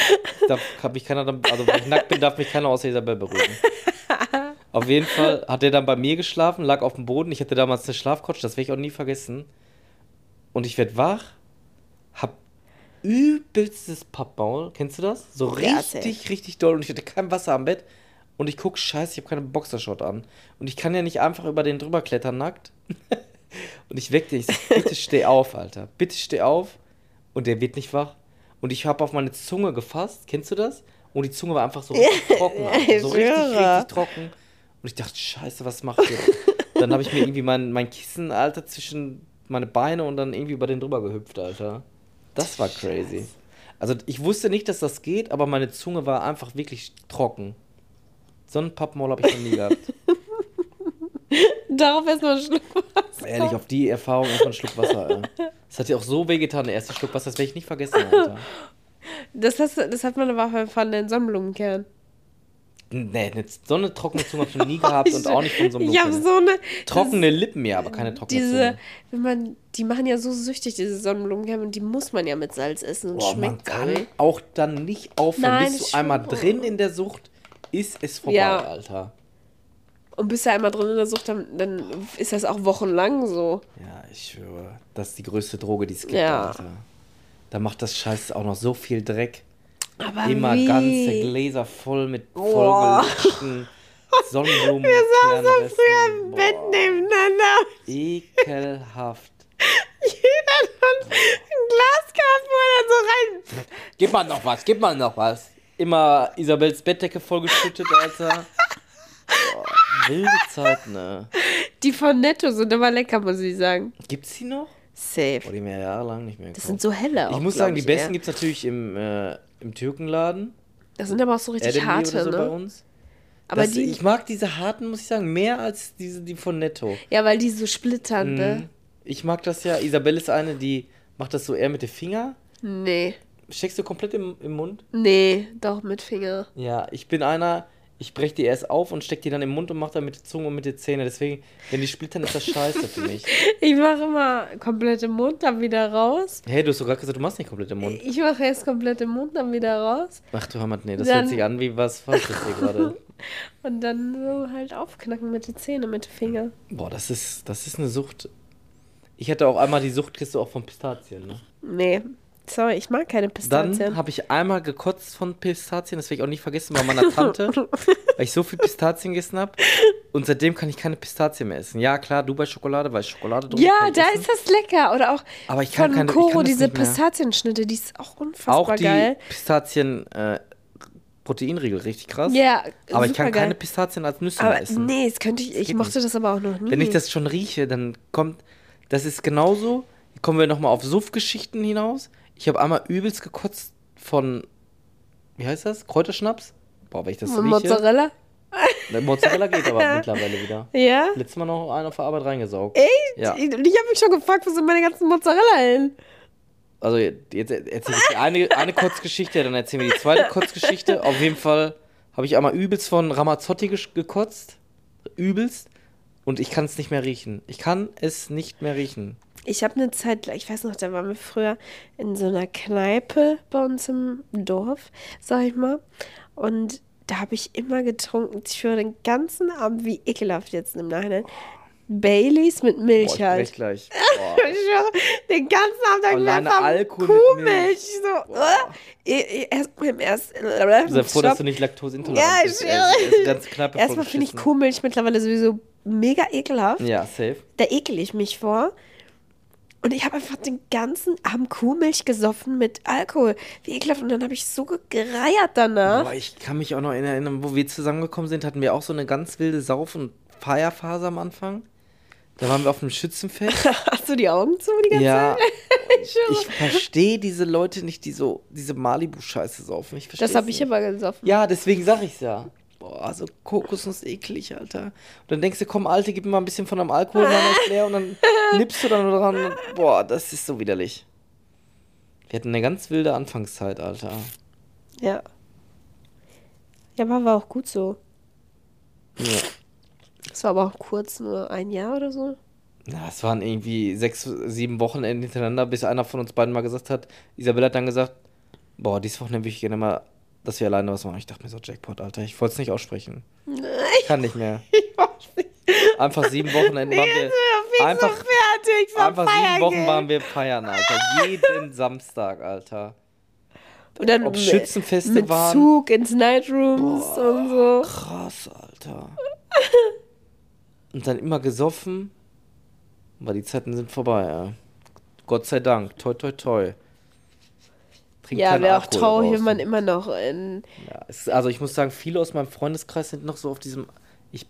Wenn ich nackt bin, darf mich keiner außer Isabel berühren. Auf jeden Fall hat er dann bei mir geschlafen, lag auf dem Boden. Ich hatte damals eine Schlafcouch, das werde ich auch nie vergessen. Und ich werde wach, hab übelstes Pappmaul. Kennst du das? So Ja, richtig, richtig doll. Und ich hatte kein Wasser am Bett. Und ich guck, scheiße, ich habe keine Boxershot an. Und ich kann ja nicht einfach über den drüber klettern nackt. Und ich weck den, ich sag, bitte steh auf, Alter. Bitte steh auf. Und der wird nicht wach. Und ich habe auf meine Zunge gefasst. Kennst du das? Und die Zunge war einfach so richtig trocken. Alter. ich So richtig, schwöre. richtig trocken. Und ich dachte, scheiße, was mach ich jetzt? Dann habe ich mir irgendwie mein Kissen, Alter, zwischen meine Beine und dann irgendwie über den drüber gehüpft, Alter. Das war crazy. Also ich wusste nicht, dass das geht, aber meine Zunge war einfach wirklich trocken. So ein Pappmaul habe ich noch nie gehabt. Darauf erstmal einen Schluck Wasser. Ehrlich, auf die Erfahrung erstmal einen Schluck Wasser, ey. Das hat dir auch so wehgetan, der erste Schluck Wasser, das werde ich nicht vergessen, Alter. Das hat man aber auch von den Sonnenblumenkern. Nee, so eine trockene Zunge habe ich noch nie gehabt und auch nicht von so einem Ich habe Lumpen. so eine... Trockene Lippen, ja, aber keine trockene Zunge. Die machen ja so süchtig, diese Sonnenblumencreme, und die muss man ja mit Salz essen und Boah, man schmeckt kann auch dann nicht aufhören. Nein, Bist ist du einmal schon- drin in der Sucht, ist es vorbei, Ja. Alter. Und bist du einmal drin in der Sucht, dann ist das auch wochenlang so. Ja, ich schwöre, das ist die größte Droge, die es gibt, Ja. Alter. Da macht das Scheiß auch noch so viel Dreck. Aber Immer wie? ganze Gläser voll mit Boah. vollgelutschten Sonnenblumen. Wir saßen früher im Bett nebeneinander. Ekelhaft. Jeder hat uns ein Glas gehabt, wo er dann so rein... Gib mal noch was. Immer Isabels Bettdecke vollgeschüttet, Alter. Boah, wilde Zeit, ne? Die von Netto sind aber lecker, muss ich sagen. Gibt's die noch? Safe. Boah, die mir jahrelang nicht mehr Das gekauft. sind so helle auch, Ich muss glaub sagen, die ich, besten eher. gibt's natürlich im Türkenladen. Das sind aber auch so richtig Adamly harte, oder so bei ne? uns. Aber Das, die... ich mag diese harten, muss ich sagen, mehr als die von Netto. Ja, weil die so splittern, ne? Mhm. Ich mag das ja. Isabelle ist eine, die macht das so eher mit den Finger. Nee. Steckst du komplett im Mund? Nee, doch mit Finger. Ja, ich bin einer, ich breche die erst auf und steck die dann im Mund und mach dann mit der Zunge und mit den Zähnen. Deswegen, wenn die splittern, ist das scheiße für mich. Ich mache immer komplett im Mund, dann wieder raus. Hey, du hast doch gerade gesagt, du machst nicht komplett im Mund. Ich mache erst komplett im Mund, dann wieder raus. Ach du Hammer, nee, das Dann- hört sich an wie was Falsches hier gerade. Und dann so halt aufknacken mit den Zähnen, mit den Fingern. Boah, das ist eine Sucht. Ich hatte auch einmal die Suchtkiste auch von Pistazien, ne? Nee, sorry, ich mag keine Pistazien. Dann habe ich einmal gekotzt von Pistazien, das werde ich auch nicht vergessen, bei meiner Tante, weil ich so viel Pistazien gegessen habe. Und seitdem kann ich keine Pistazien mehr essen. Ja, klar, Dubai-Schokolade, weil Schokolade drin Ja, kann ich da essen. ist das lecker. Oder auch Aber ich kann von keine- ich Koro, kann das diese nicht mehr. Pistazienschnitte, die ist auch unfassbar Auch die geil. Pistazien Proteinriegel, richtig krass. Ja, Aber ich kann supergeil. keine Pistazien als Nüsse Aber mehr essen. nee, das könnte ich geht mochte nicht. das aber auch noch nie. Wenn ich das schon rieche, dann kommt, das ist genauso, kommen wir nochmal auf Suff-Geschichten hinaus. Ich habe einmal übelst gekotzt von, wie heißt das, Kräuterschnaps? Boah, wenn ich das rieche. Mozzarella? Der Mozzarella geht aber mittlerweile wieder. Ja? Letztes Mal noch einen auf der Arbeit reingesaugt. Echt? Ja. Und ich habe mich schon gefragt, wo sind meine ganzen Mozzarella hin? Also jetzt erzähle ich die eine Kotzgeschichte, dann erzählen wir die zweite Kotzgeschichte. Auf jeden Fall habe ich einmal übelst von Ramazzotti gekotzt. Übelst. Und ich kann es nicht mehr riechen. Ich kann es nicht mehr riechen. Ich habe eine Zeit, ich weiß noch, da waren wir früher in so einer Kneipe bei uns im Dorf, sag ich mal. Und da habe ich immer getrunken, ich schwöre den ganzen Abend, wie ekelhaft jetzt im Nachhinein, Baileys mit Milch Boah, ich halt. brech gleich. Boah. Ich schwöre, den ganzen Abend habe ich mir Alleine einfach Alkohol mit Kuhmilch. So, erst beim ersten. Sei froh, dass du nicht laktoseintolerant Ja, ich bist. schwöre. Ganz knapp Erstmal finde ich Kuhmilch mittlerweile sowieso mega ekelhaft. Ja, safe. Da ekel ich mich vor. Und ich habe einfach den ganzen Abend Kuhmilch gesoffen mit Alkohol. Wie ekelhaft. Und dann habe ich so gereiert danach. Aber ich kann mich auch noch erinnern, wo wir zusammengekommen sind, hatten wir auch so eine ganz wilde Sauf- und Feierphase am Anfang. Da waren wir auf einem Schützenfest. Hast du die Augen zu die ganze Ja, Zeit? Ich schwöre. ich verstehe diese Leute nicht, die so diese Malibu-Scheiße saufen. Ich Das versteh's habe ich nicht. immer gesoffen. Ja, deswegen sag ich's ja. Boah, so Kokosnuss eklig, Alter. Und dann denkst du, komm, Alte, gib mir mal ein bisschen von deinem Alkohol, dann ist leer und dann nippst du dann dran. Und, boah, das ist so widerlich. Wir hatten eine ganz wilde Anfangszeit, Alter. Ja. Ja, aber war auch gut so. Ja. Es war aber auch kurz, nur ein Jahr oder so. Na, es waren irgendwie 6, 7 Wochenenden hintereinander, bis einer von uns beiden mal gesagt hat, Isabella hat dann gesagt, boah, dieses Wochenende würde ich gerne mal, dass wir alleine was machen. Ich dachte mir so, Jackpot, Alter, ich wollte es nicht aussprechen. Ich kann nicht mehr. Einfach 7 Wochenenden waren wir, einfach, fertig. einfach 7 Wochen waren wir feiern, Alter. Jeden Samstag, Alter. Und dann Ob Schützenfeste mit waren. Zug ins Nightrooms und so. Krass, Alter. Und dann immer gesoffen. Aber die Zeiten sind vorbei, ja. Gott sei Dank. Toi, toi, toi. Trink Ja, keinen wäre auch Alkohol traurig, wenn draußen. man immer noch in... Ja, also ich muss sagen, viele aus meinem Freundeskreis sind noch so auf diesem, ich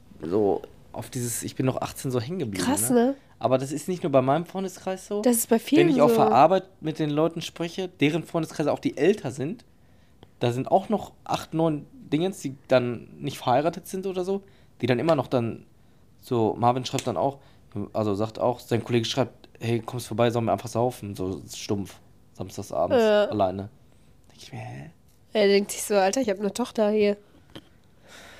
bin noch 18 so hängen geblieben. Krass, ne? Aber das ist nicht nur bei meinem Freundeskreis so. Das ist bei vielen Wenn ich auf so. der Arbeit mit den Leuten spreche, deren Freundeskreise auch die älter sind, da sind auch noch 8, 9 Dingens, die dann nicht verheiratet sind oder so, die dann immer noch dann so, Marvin schreibt dann auch, also sagt auch, sein Kollege schreibt, hey, kommst vorbei, sollen wir einfach saufen, so stumpf, samstagsabends, alleine. Denke ich mir, hä? Er denkt sich so, Alter, ich habe eine Tochter hier.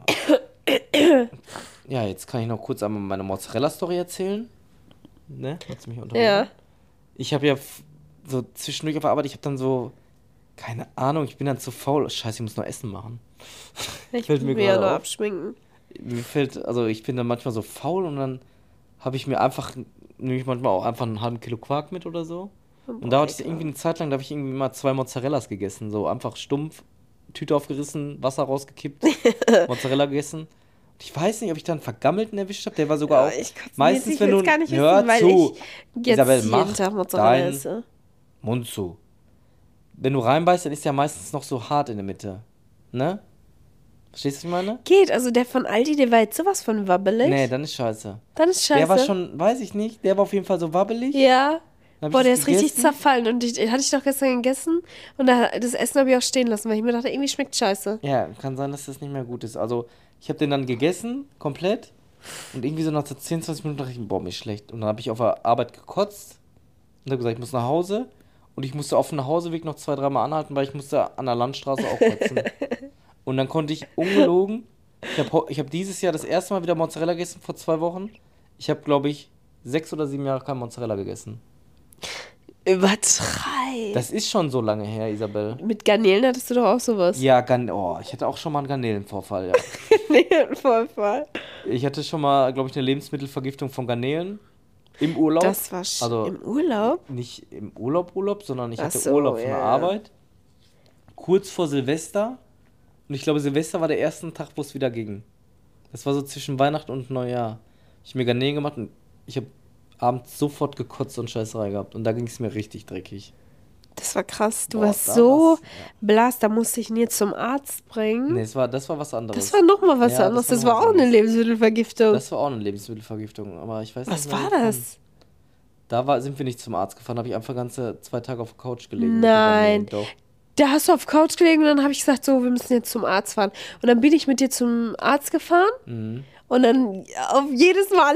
Ja, jetzt kann ich noch kurz einmal meine Mozzarella-Story erzählen. Ne? Hast du mich unterbrochen? Ja. Ich habe ja so zwischendurch auf der Arbeit, ich habe dann so, keine Ahnung, ich bin dann zu faul. Scheiße, ich muss noch Essen machen. Ich Fällt muss mir mir ja gerade noch auf. abschminken. Also ich bin dann manchmal so faul und dann habe ich mir einfach, nehme ich manchmal auch einfach einen halben Kilo Quark mit oder so. Und da hatte ich irgendwie eine Zeit lang, da habe ich irgendwie mal 2 Mozzarellas gegessen. So einfach stumpf, Tüte aufgerissen, Wasser rausgekippt, Mozzarella gegessen. Und ich weiß nicht, ob ich da einen Vergammelten erwischt habe. Der war sogar auch. Ich kotze Meistens, ich wenn will's du. gar nicht Hör wissen, weil zu. ich jetzt Isabel, jeden mach Tag Mozzarella deinen esse. Mund zu. Wenn du reinbeißt, dann ist der meistens noch so hart in der Mitte. Ne? Verstehst du, was ich meine? Geht, also der von Aldi, der war jetzt sowas von wabbelig. Nee, dann ist scheiße. Dann ist scheiße. Der war schon, weiß ich nicht, der war auf jeden Fall so wabbelig. Ja. Dann hab Boah, ich der das ist richtig gegessen. zerfallen. Und hatte ich doch gestern gegessen. Und das Essen habe ich auch stehen lassen, weil ich mir dachte, irgendwie schmeckt scheiße. Ja, kann sein, dass das nicht mehr gut ist. Also, ich habe den dann gegessen, komplett. Und irgendwie so nach so 10, 20 Minuten dachte ich, boah, mir ist schlecht. Und dann habe ich auf der Arbeit gekotzt. Und habe gesagt, ich muss nach Hause. Und ich musste auf dem Nachhauseweg noch 2, 3 Mal anhalten, weil ich musste an der Landstraße auch kotzen. Und dann konnte ich ungelogen. Ich hab dieses Jahr das erste Mal wieder Mozzarella gegessen, vor 2 Wochen. Ich habe, glaube ich, 6 oder 7 Jahre kein Mozzarella gegessen. Übertreib. Das ist schon so lange her, Isabel. Mit Garnelen hattest du doch auch sowas. Ja, ich hatte auch schon mal einen Garnelenvorfall, ja. Garnelenvorfall. Ich hatte schon mal, glaube ich, eine Lebensmittelvergiftung von Garnelen im Urlaub. Das war Also im Urlaub? nicht im Urlaub, sondern ich Ach hatte so, Urlaub von der ja. Arbeit. Kurz vor Silvester. Und ich glaube, Silvester war der erste Tag, wo es wieder ging. Das war so zwischen Weihnachten und Neujahr. Ich habe mir Garnelen gemacht und ich habe abends sofort gekotzt und Scheißerei gehabt. Und da ging es mir richtig dreckig. Das war krass. Du Boah, warst da so war's, ja. blass, da musste ich ihn jetzt zum Arzt bringen. Nee, das war was anderes. Das war nochmal was Ja, anderes. Das noch war was auch eine anderes. Lebensmittelvergiftung. Das war auch eine Lebensmittelvergiftung. Aber ich weiß Was nicht, war woher die das? sind wir nicht zum Arzt gefahren, habe ich einfach ganze 2 Tage auf der Couch gelegen. mit Nein. den Garnelen. Doch. Da hast du auf Couch gelegen und dann habe ich gesagt, so, wir müssen jetzt zum Arzt fahren. Und dann bin ich mit dir zum Arzt gefahren Mhm. und dann auf jedes Mal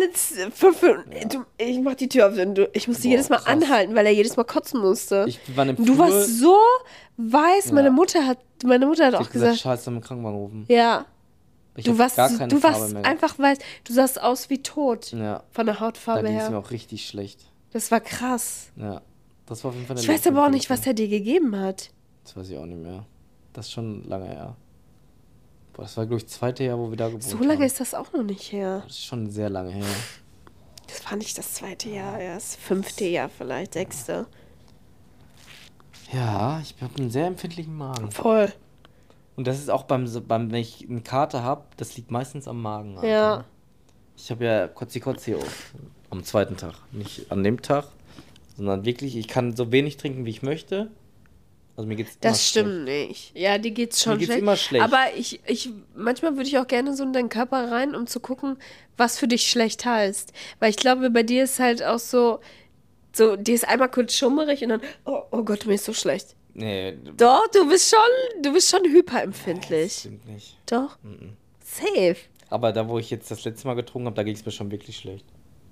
ich mach die Tür auf und ich musste Boah, jedes Mal krass. anhalten, weil er jedes Mal kotzen musste. Ich war im Und du Flur, warst so weiß, Ja. meine Mutter hat ich auch hab gesagt, gesagt, scheiße, im Krankenwagen rufen. ja, Ich du hab warst, gar keine du Farbe warst mehr. einfach weiß, du sahst aus wie tot Ja, von der da Hautfarbe ging es mir her. auch richtig schlecht. Das war krass. Ja, das war auf jeden Fall eine Ich weiß aber auch nicht, was Lebensmittelvergiftung. er dir gegeben hat. Das weiß ich auch nicht mehr. Das ist schon lange her. Boah, das war, glaube ich, das 2. Jahr, wo wir da gewohnt So haben. lange ist das auch noch nicht her. Das ist schon sehr lange her. Das war nicht das 2. Jahr, erst 5. Jahr vielleicht, 6. Ja, ich habe einen sehr empfindlichen Magen. Voll. Und das ist auch wenn ich einen Kater habe, das liegt meistens am Magen. Alter. Ja. Ich habe ja Kotzi am 2. Tag. Nicht an dem Tag, sondern wirklich, ich kann so wenig trinken, wie ich möchte. Also mir geht's immer Das stimmt nicht. Ja, dir geht's schon Mir geht's schlecht. immer schlecht. Aber manchmal würde ich auch gerne so in deinen Körper rein, um zu gucken, was für dich schlecht heißt. Weil ich glaube, bei dir ist halt auch so, dir ist einmal kurz schummerig und dann, oh Gott, mir ist so schlecht. Nee, Doch, du bist schon das hyperempfindlich. stimmt nicht. Doch. Safe. Aber da, wo ich jetzt das letzte Mal getrunken habe, da ging es mir schon wirklich schlecht.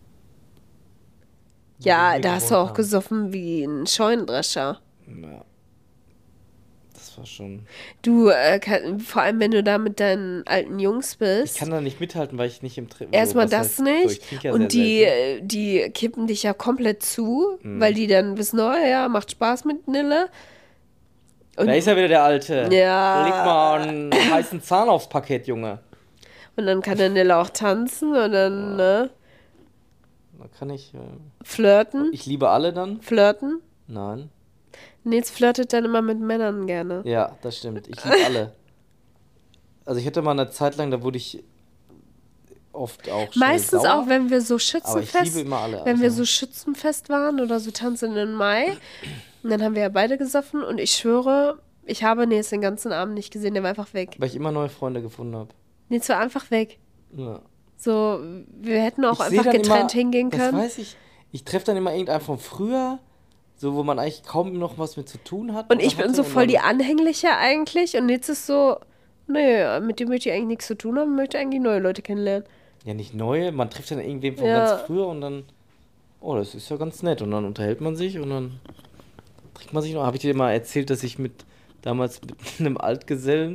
Ja, Wo wir da hast du gewohnt auch haben. gesoffen wie ein Scheunendrescher. Ja. Das war schon. Du, vor allem wenn du da mit deinen alten Jungs Ich bist. kann da nicht mithalten, weil ich nicht im Erstmal was das heißt, so, nicht. ich trinke ja Und sehr selten. die kippen dich ja komplett zu, Mhm. weil die dann wissen, oh ja, macht Spaß mit Nille. Und, Da ist ja wieder der Alte. Ja. Leg mal einen heißen Zahn aufs Parkett, Junge. und dann kann der Nille auch tanzen und dann ne, Da kann ich. flirten. Ich liebe alle dann. Flirten. Nein. Nils flirtet dann immer mit Männern gerne. Ja, das stimmt. Ich liebe alle. Also ich hatte mal eine Zeit lang, da wurde ich oft auch schnell Meistens sauer, auch, wenn wir so aber ich Schützenfest, liebe immer alle. wenn wir also. so Schützenfest waren oder so Tanzen im Mai. Und dann haben wir ja beide gesoffen und ich schwöre, ich habe Nils den ganzen Abend nicht gesehen, der war einfach weg. Weil ich immer neue Freunde gefunden habe. Nils war einfach weg. Ja. So, wir hätten auch Ich seh einfach dann getrennt immer, hingehen das können. weiß ich. Ich treffe dann immer irgendeinen von früher, so wo man eigentlich kaum noch was mit zu tun hat. Und oder ich bin hatte, so und voll die dann- Anhängliche eigentlich und Nils ist so, nee, mit dem möchte ich eigentlich nichts zu tun haben, möchte eigentlich neue Leute kennenlernen. Ja, nicht neue, man trifft dann irgendwen von Ja. ganz früher und dann, oh, das ist ja ganz nett. Und dann unterhält man sich und dann trinkt man sich noch. Habe ich dir mal erzählt, dass ich damals mit einem Altgesellen,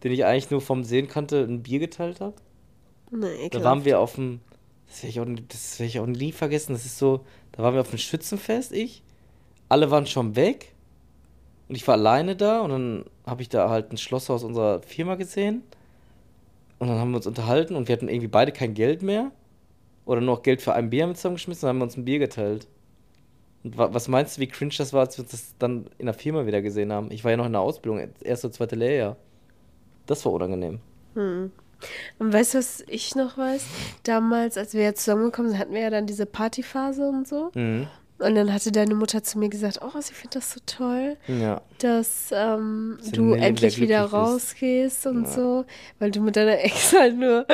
den ich eigentlich nur vom Sehen kannte, ein Bier geteilt habe. Nee, Da waren wir auf dem, das werde ich auch nie vergessen, das ist so, da waren wir auf dem Schützenfest, alle waren schon weg und ich war alleine da und dann habe ich da halt ein Schlosshaus unserer Firma gesehen und dann haben wir uns unterhalten und wir hatten irgendwie beide kein Geld mehr oder nur noch Geld für ein Bier mit zusammengeschmissen und dann haben wir uns ein Bier geteilt. Und was meinst du, wie cringe das war, als wir uns das dann in der Firma wieder gesehen haben? Ich war ja noch in der Ausbildung, erste oder zweite Lehrjahr. Das war unangenehm. Und weißt du, was ich noch weiß? Damals, als wir jetzt zusammengekommen sind, hatten wir ja dann diese Partyphase und so. Mhm. Und dann hatte deine Mutter zu mir gesagt, oh, sie findet das so toll, Ja. dass du Nele endlich wieder wieder glücklich ist. rausgehst und so, weil du mit deiner Ex halt nur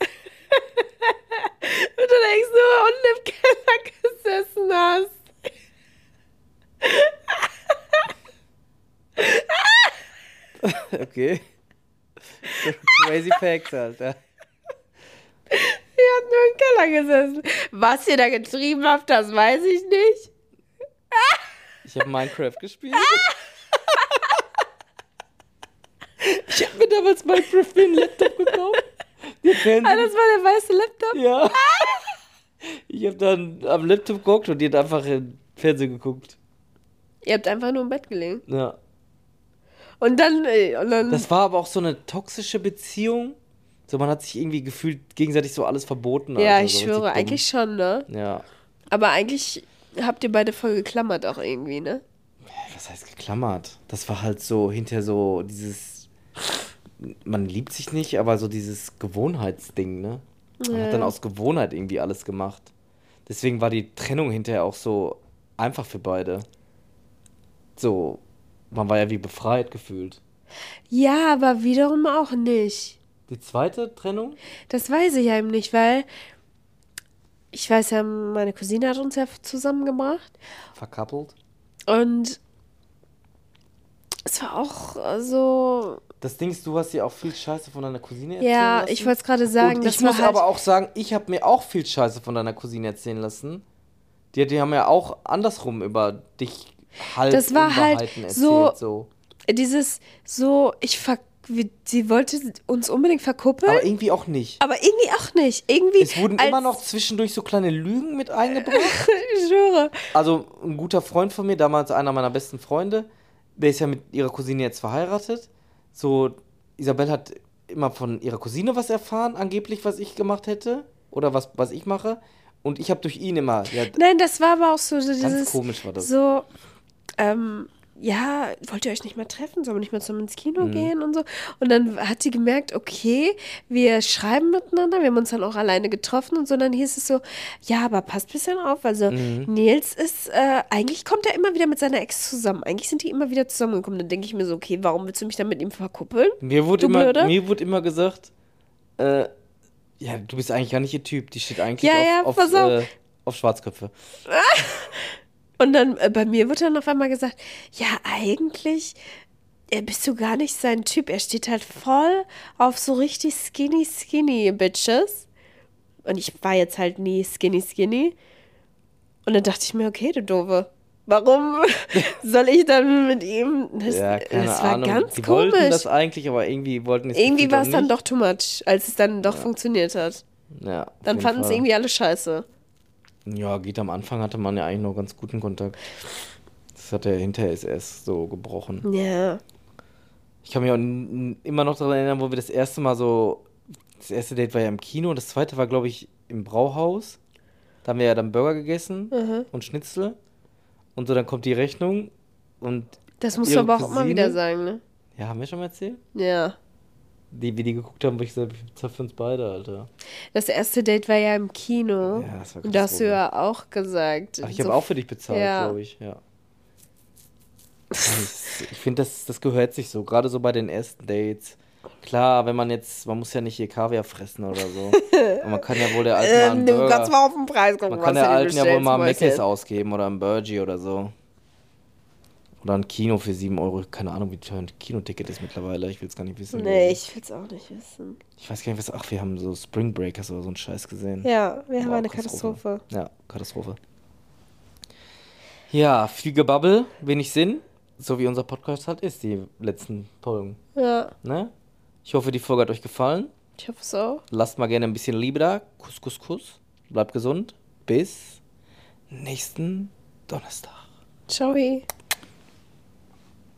unten im Keller gesessen hast. Okay. Crazy Facts, Alter. Ihr habt nur im Keller gesessen. Was ihr da getrieben habt, das weiß ich nicht. Ich habe Minecraft gespielt. Ich habe mir damals Minecraft für einen Laptop gekauft. Ah, das war der weiße Laptop? Ja. Ich habe dann am Laptop geguckt und die hat einfach im Fernsehen geguckt. Ihr habt einfach nur im Bett gelegen. Ja. Und dann Das war aber auch so eine toxische Beziehung. So, man hat sich irgendwie gefühlt gegenseitig so alles verboten. ja, Alter, ich so schwöre, richtig dumm. eigentlich schon, ne? Ja. Aber eigentlich habt ihr beide voll geklammert auch irgendwie, ne? Was heißt geklammert? Das war halt so hinterher so dieses. Man liebt sich nicht, aber so dieses Gewohnheitsding, ne? Man hat dann aus Gewohnheit irgendwie alles gemacht. Deswegen war die Trennung hinterher auch so einfach für beide. So, man war ja wie befreit gefühlt. Ja, aber wiederum auch nicht. Die zweite Trennung? Das weiß ich ja eben nicht, weil ich weiß ja, meine Cousine hat uns ja zusammengebracht. Verkappelt. Und es war auch so. Das Ding ist, du hast ja auch viel Scheiße von deiner Cousine erzählen Ja, lassen. ich wollte es gerade sagen. Und das ich war muss halt, aber auch sagen, ich habe mir auch viel Scheiße von deiner Cousine erzählen lassen. Die haben ja auch andersrum über dich Das war halt Unwahrheiten so- erzählt. So. dieses so, sie wollte uns unbedingt verkuppeln, Aber irgendwie auch nicht. aber irgendwie auch nicht. Irgendwie Es wurden immer noch zwischendurch so kleine Lügen mit eingebracht. Ich schwöre. Also ein guter Freund von mir, damals einer meiner besten Freunde, der ist ja mit ihrer Cousine jetzt verheiratet. So, Isabel hat immer von ihrer Cousine was erfahren, angeblich, was ich gemacht hätte. Oder was ich mache. Und ich habe durch ihn immer. Ja, Nein, das war aber auch so ganz dieses komisch war das. so, ja, wollt ihr euch nicht mehr treffen? Sollen wir nicht mehr zusammen ins Kino gehen und so? Und dann hat sie gemerkt, okay, wir schreiben miteinander, wir haben uns dann auch alleine getroffen und so. Und dann hieß es so, ja, aber passt ein bisschen auf. Also Nils ist, eigentlich kommt er immer wieder mit seiner Ex zusammen. Eigentlich sind die immer wieder zusammengekommen. Dann denke ich mir so, okay, warum willst du mich dann mit ihm verkuppeln? Mir wurde Du Blöde? immer gesagt, ja, du bist eigentlich gar nicht ihr Typ. Die steht eigentlich Ja, ja, pass auf. auf Schwarzköpfe. Und dann bei mir wird dann auf einmal gesagt, ja, eigentlich bist du gar nicht sein Typ. Er steht halt voll auf so richtig skinny Bitches. Und ich war jetzt halt nie skinny. Und dann dachte ich mir, okay, du Doofe. Warum soll ich dann mit ihm? Das war Ahnung. ganz Die wollten komisch. das eigentlich, aber irgendwie wollten es Irgendwie gefühlt war auch es dann nicht. doch too much, als es dann doch funktioniert hat. Ja, auf Dann jeden fanden es Fall. irgendwie alle scheiße. Ja, geht am Anfang hatte man ja eigentlich noch ganz guten Kontakt. Das hat er hinterher ist erst so gebrochen. Ja. Ich kann mich auch immer noch daran erinnern, wo wir das erste Mal so. Das erste Date war ja im Kino, das zweite war, glaube ich, im Brauhaus. Da haben wir ja dann Burger gegessen und Schnitzel. Und so, dann kommt die Rechnung und. Das musst du ihre aber auch immer Cousine- wieder sagen, ne? Ja, haben wir schon mal erzählt? Ja. Wie die geguckt haben, wo ich gesagt habe, ich bezahle für uns beide, Alter. Das erste Date war ja im Kino. Ja, das war Und da hast du Katastrophe. ja auch gesagt. Ach, ich habe auch für dich bezahlt, Ja. glaube ich, ja. Ich finde, das gehört sich so, gerade so bei den ersten Dates. Klar, wenn man muss ja nicht hier Kaviar fressen oder so. Aber man kann ja wohl der Alten mal einen du kannst Burger, mal auf den Preis gucken, man kann der du dir Alten ja wohl bestellst, mal einen Mäuschen. Mc's ausgeben oder einen Burgie oder so. Oder ein Kino für 7 Euro. Keine Ahnung, wie teuer ein Kinoticket ist mittlerweile. Ich will es gar nicht wissen. Nee, ich will's auch nicht wissen. Ich weiß gar nicht, was. Ach, wir haben so Spring Breakers oder so einen Scheiß gesehen. Ja, wir haben Wow, eine Katastrophe. Ja, Katastrophe. Ja, viel Gebabbel, wenig Sinn. So wie unser Podcast halt ist, die letzten Folgen. Ja. Ne? Ich hoffe, die Folge hat euch gefallen. Ich hoffe es auch. Lasst mal gerne ein bisschen Liebe da. Kuss, Kuss, Kuss. Bleibt gesund. Bis nächsten Donnerstag. Ciao.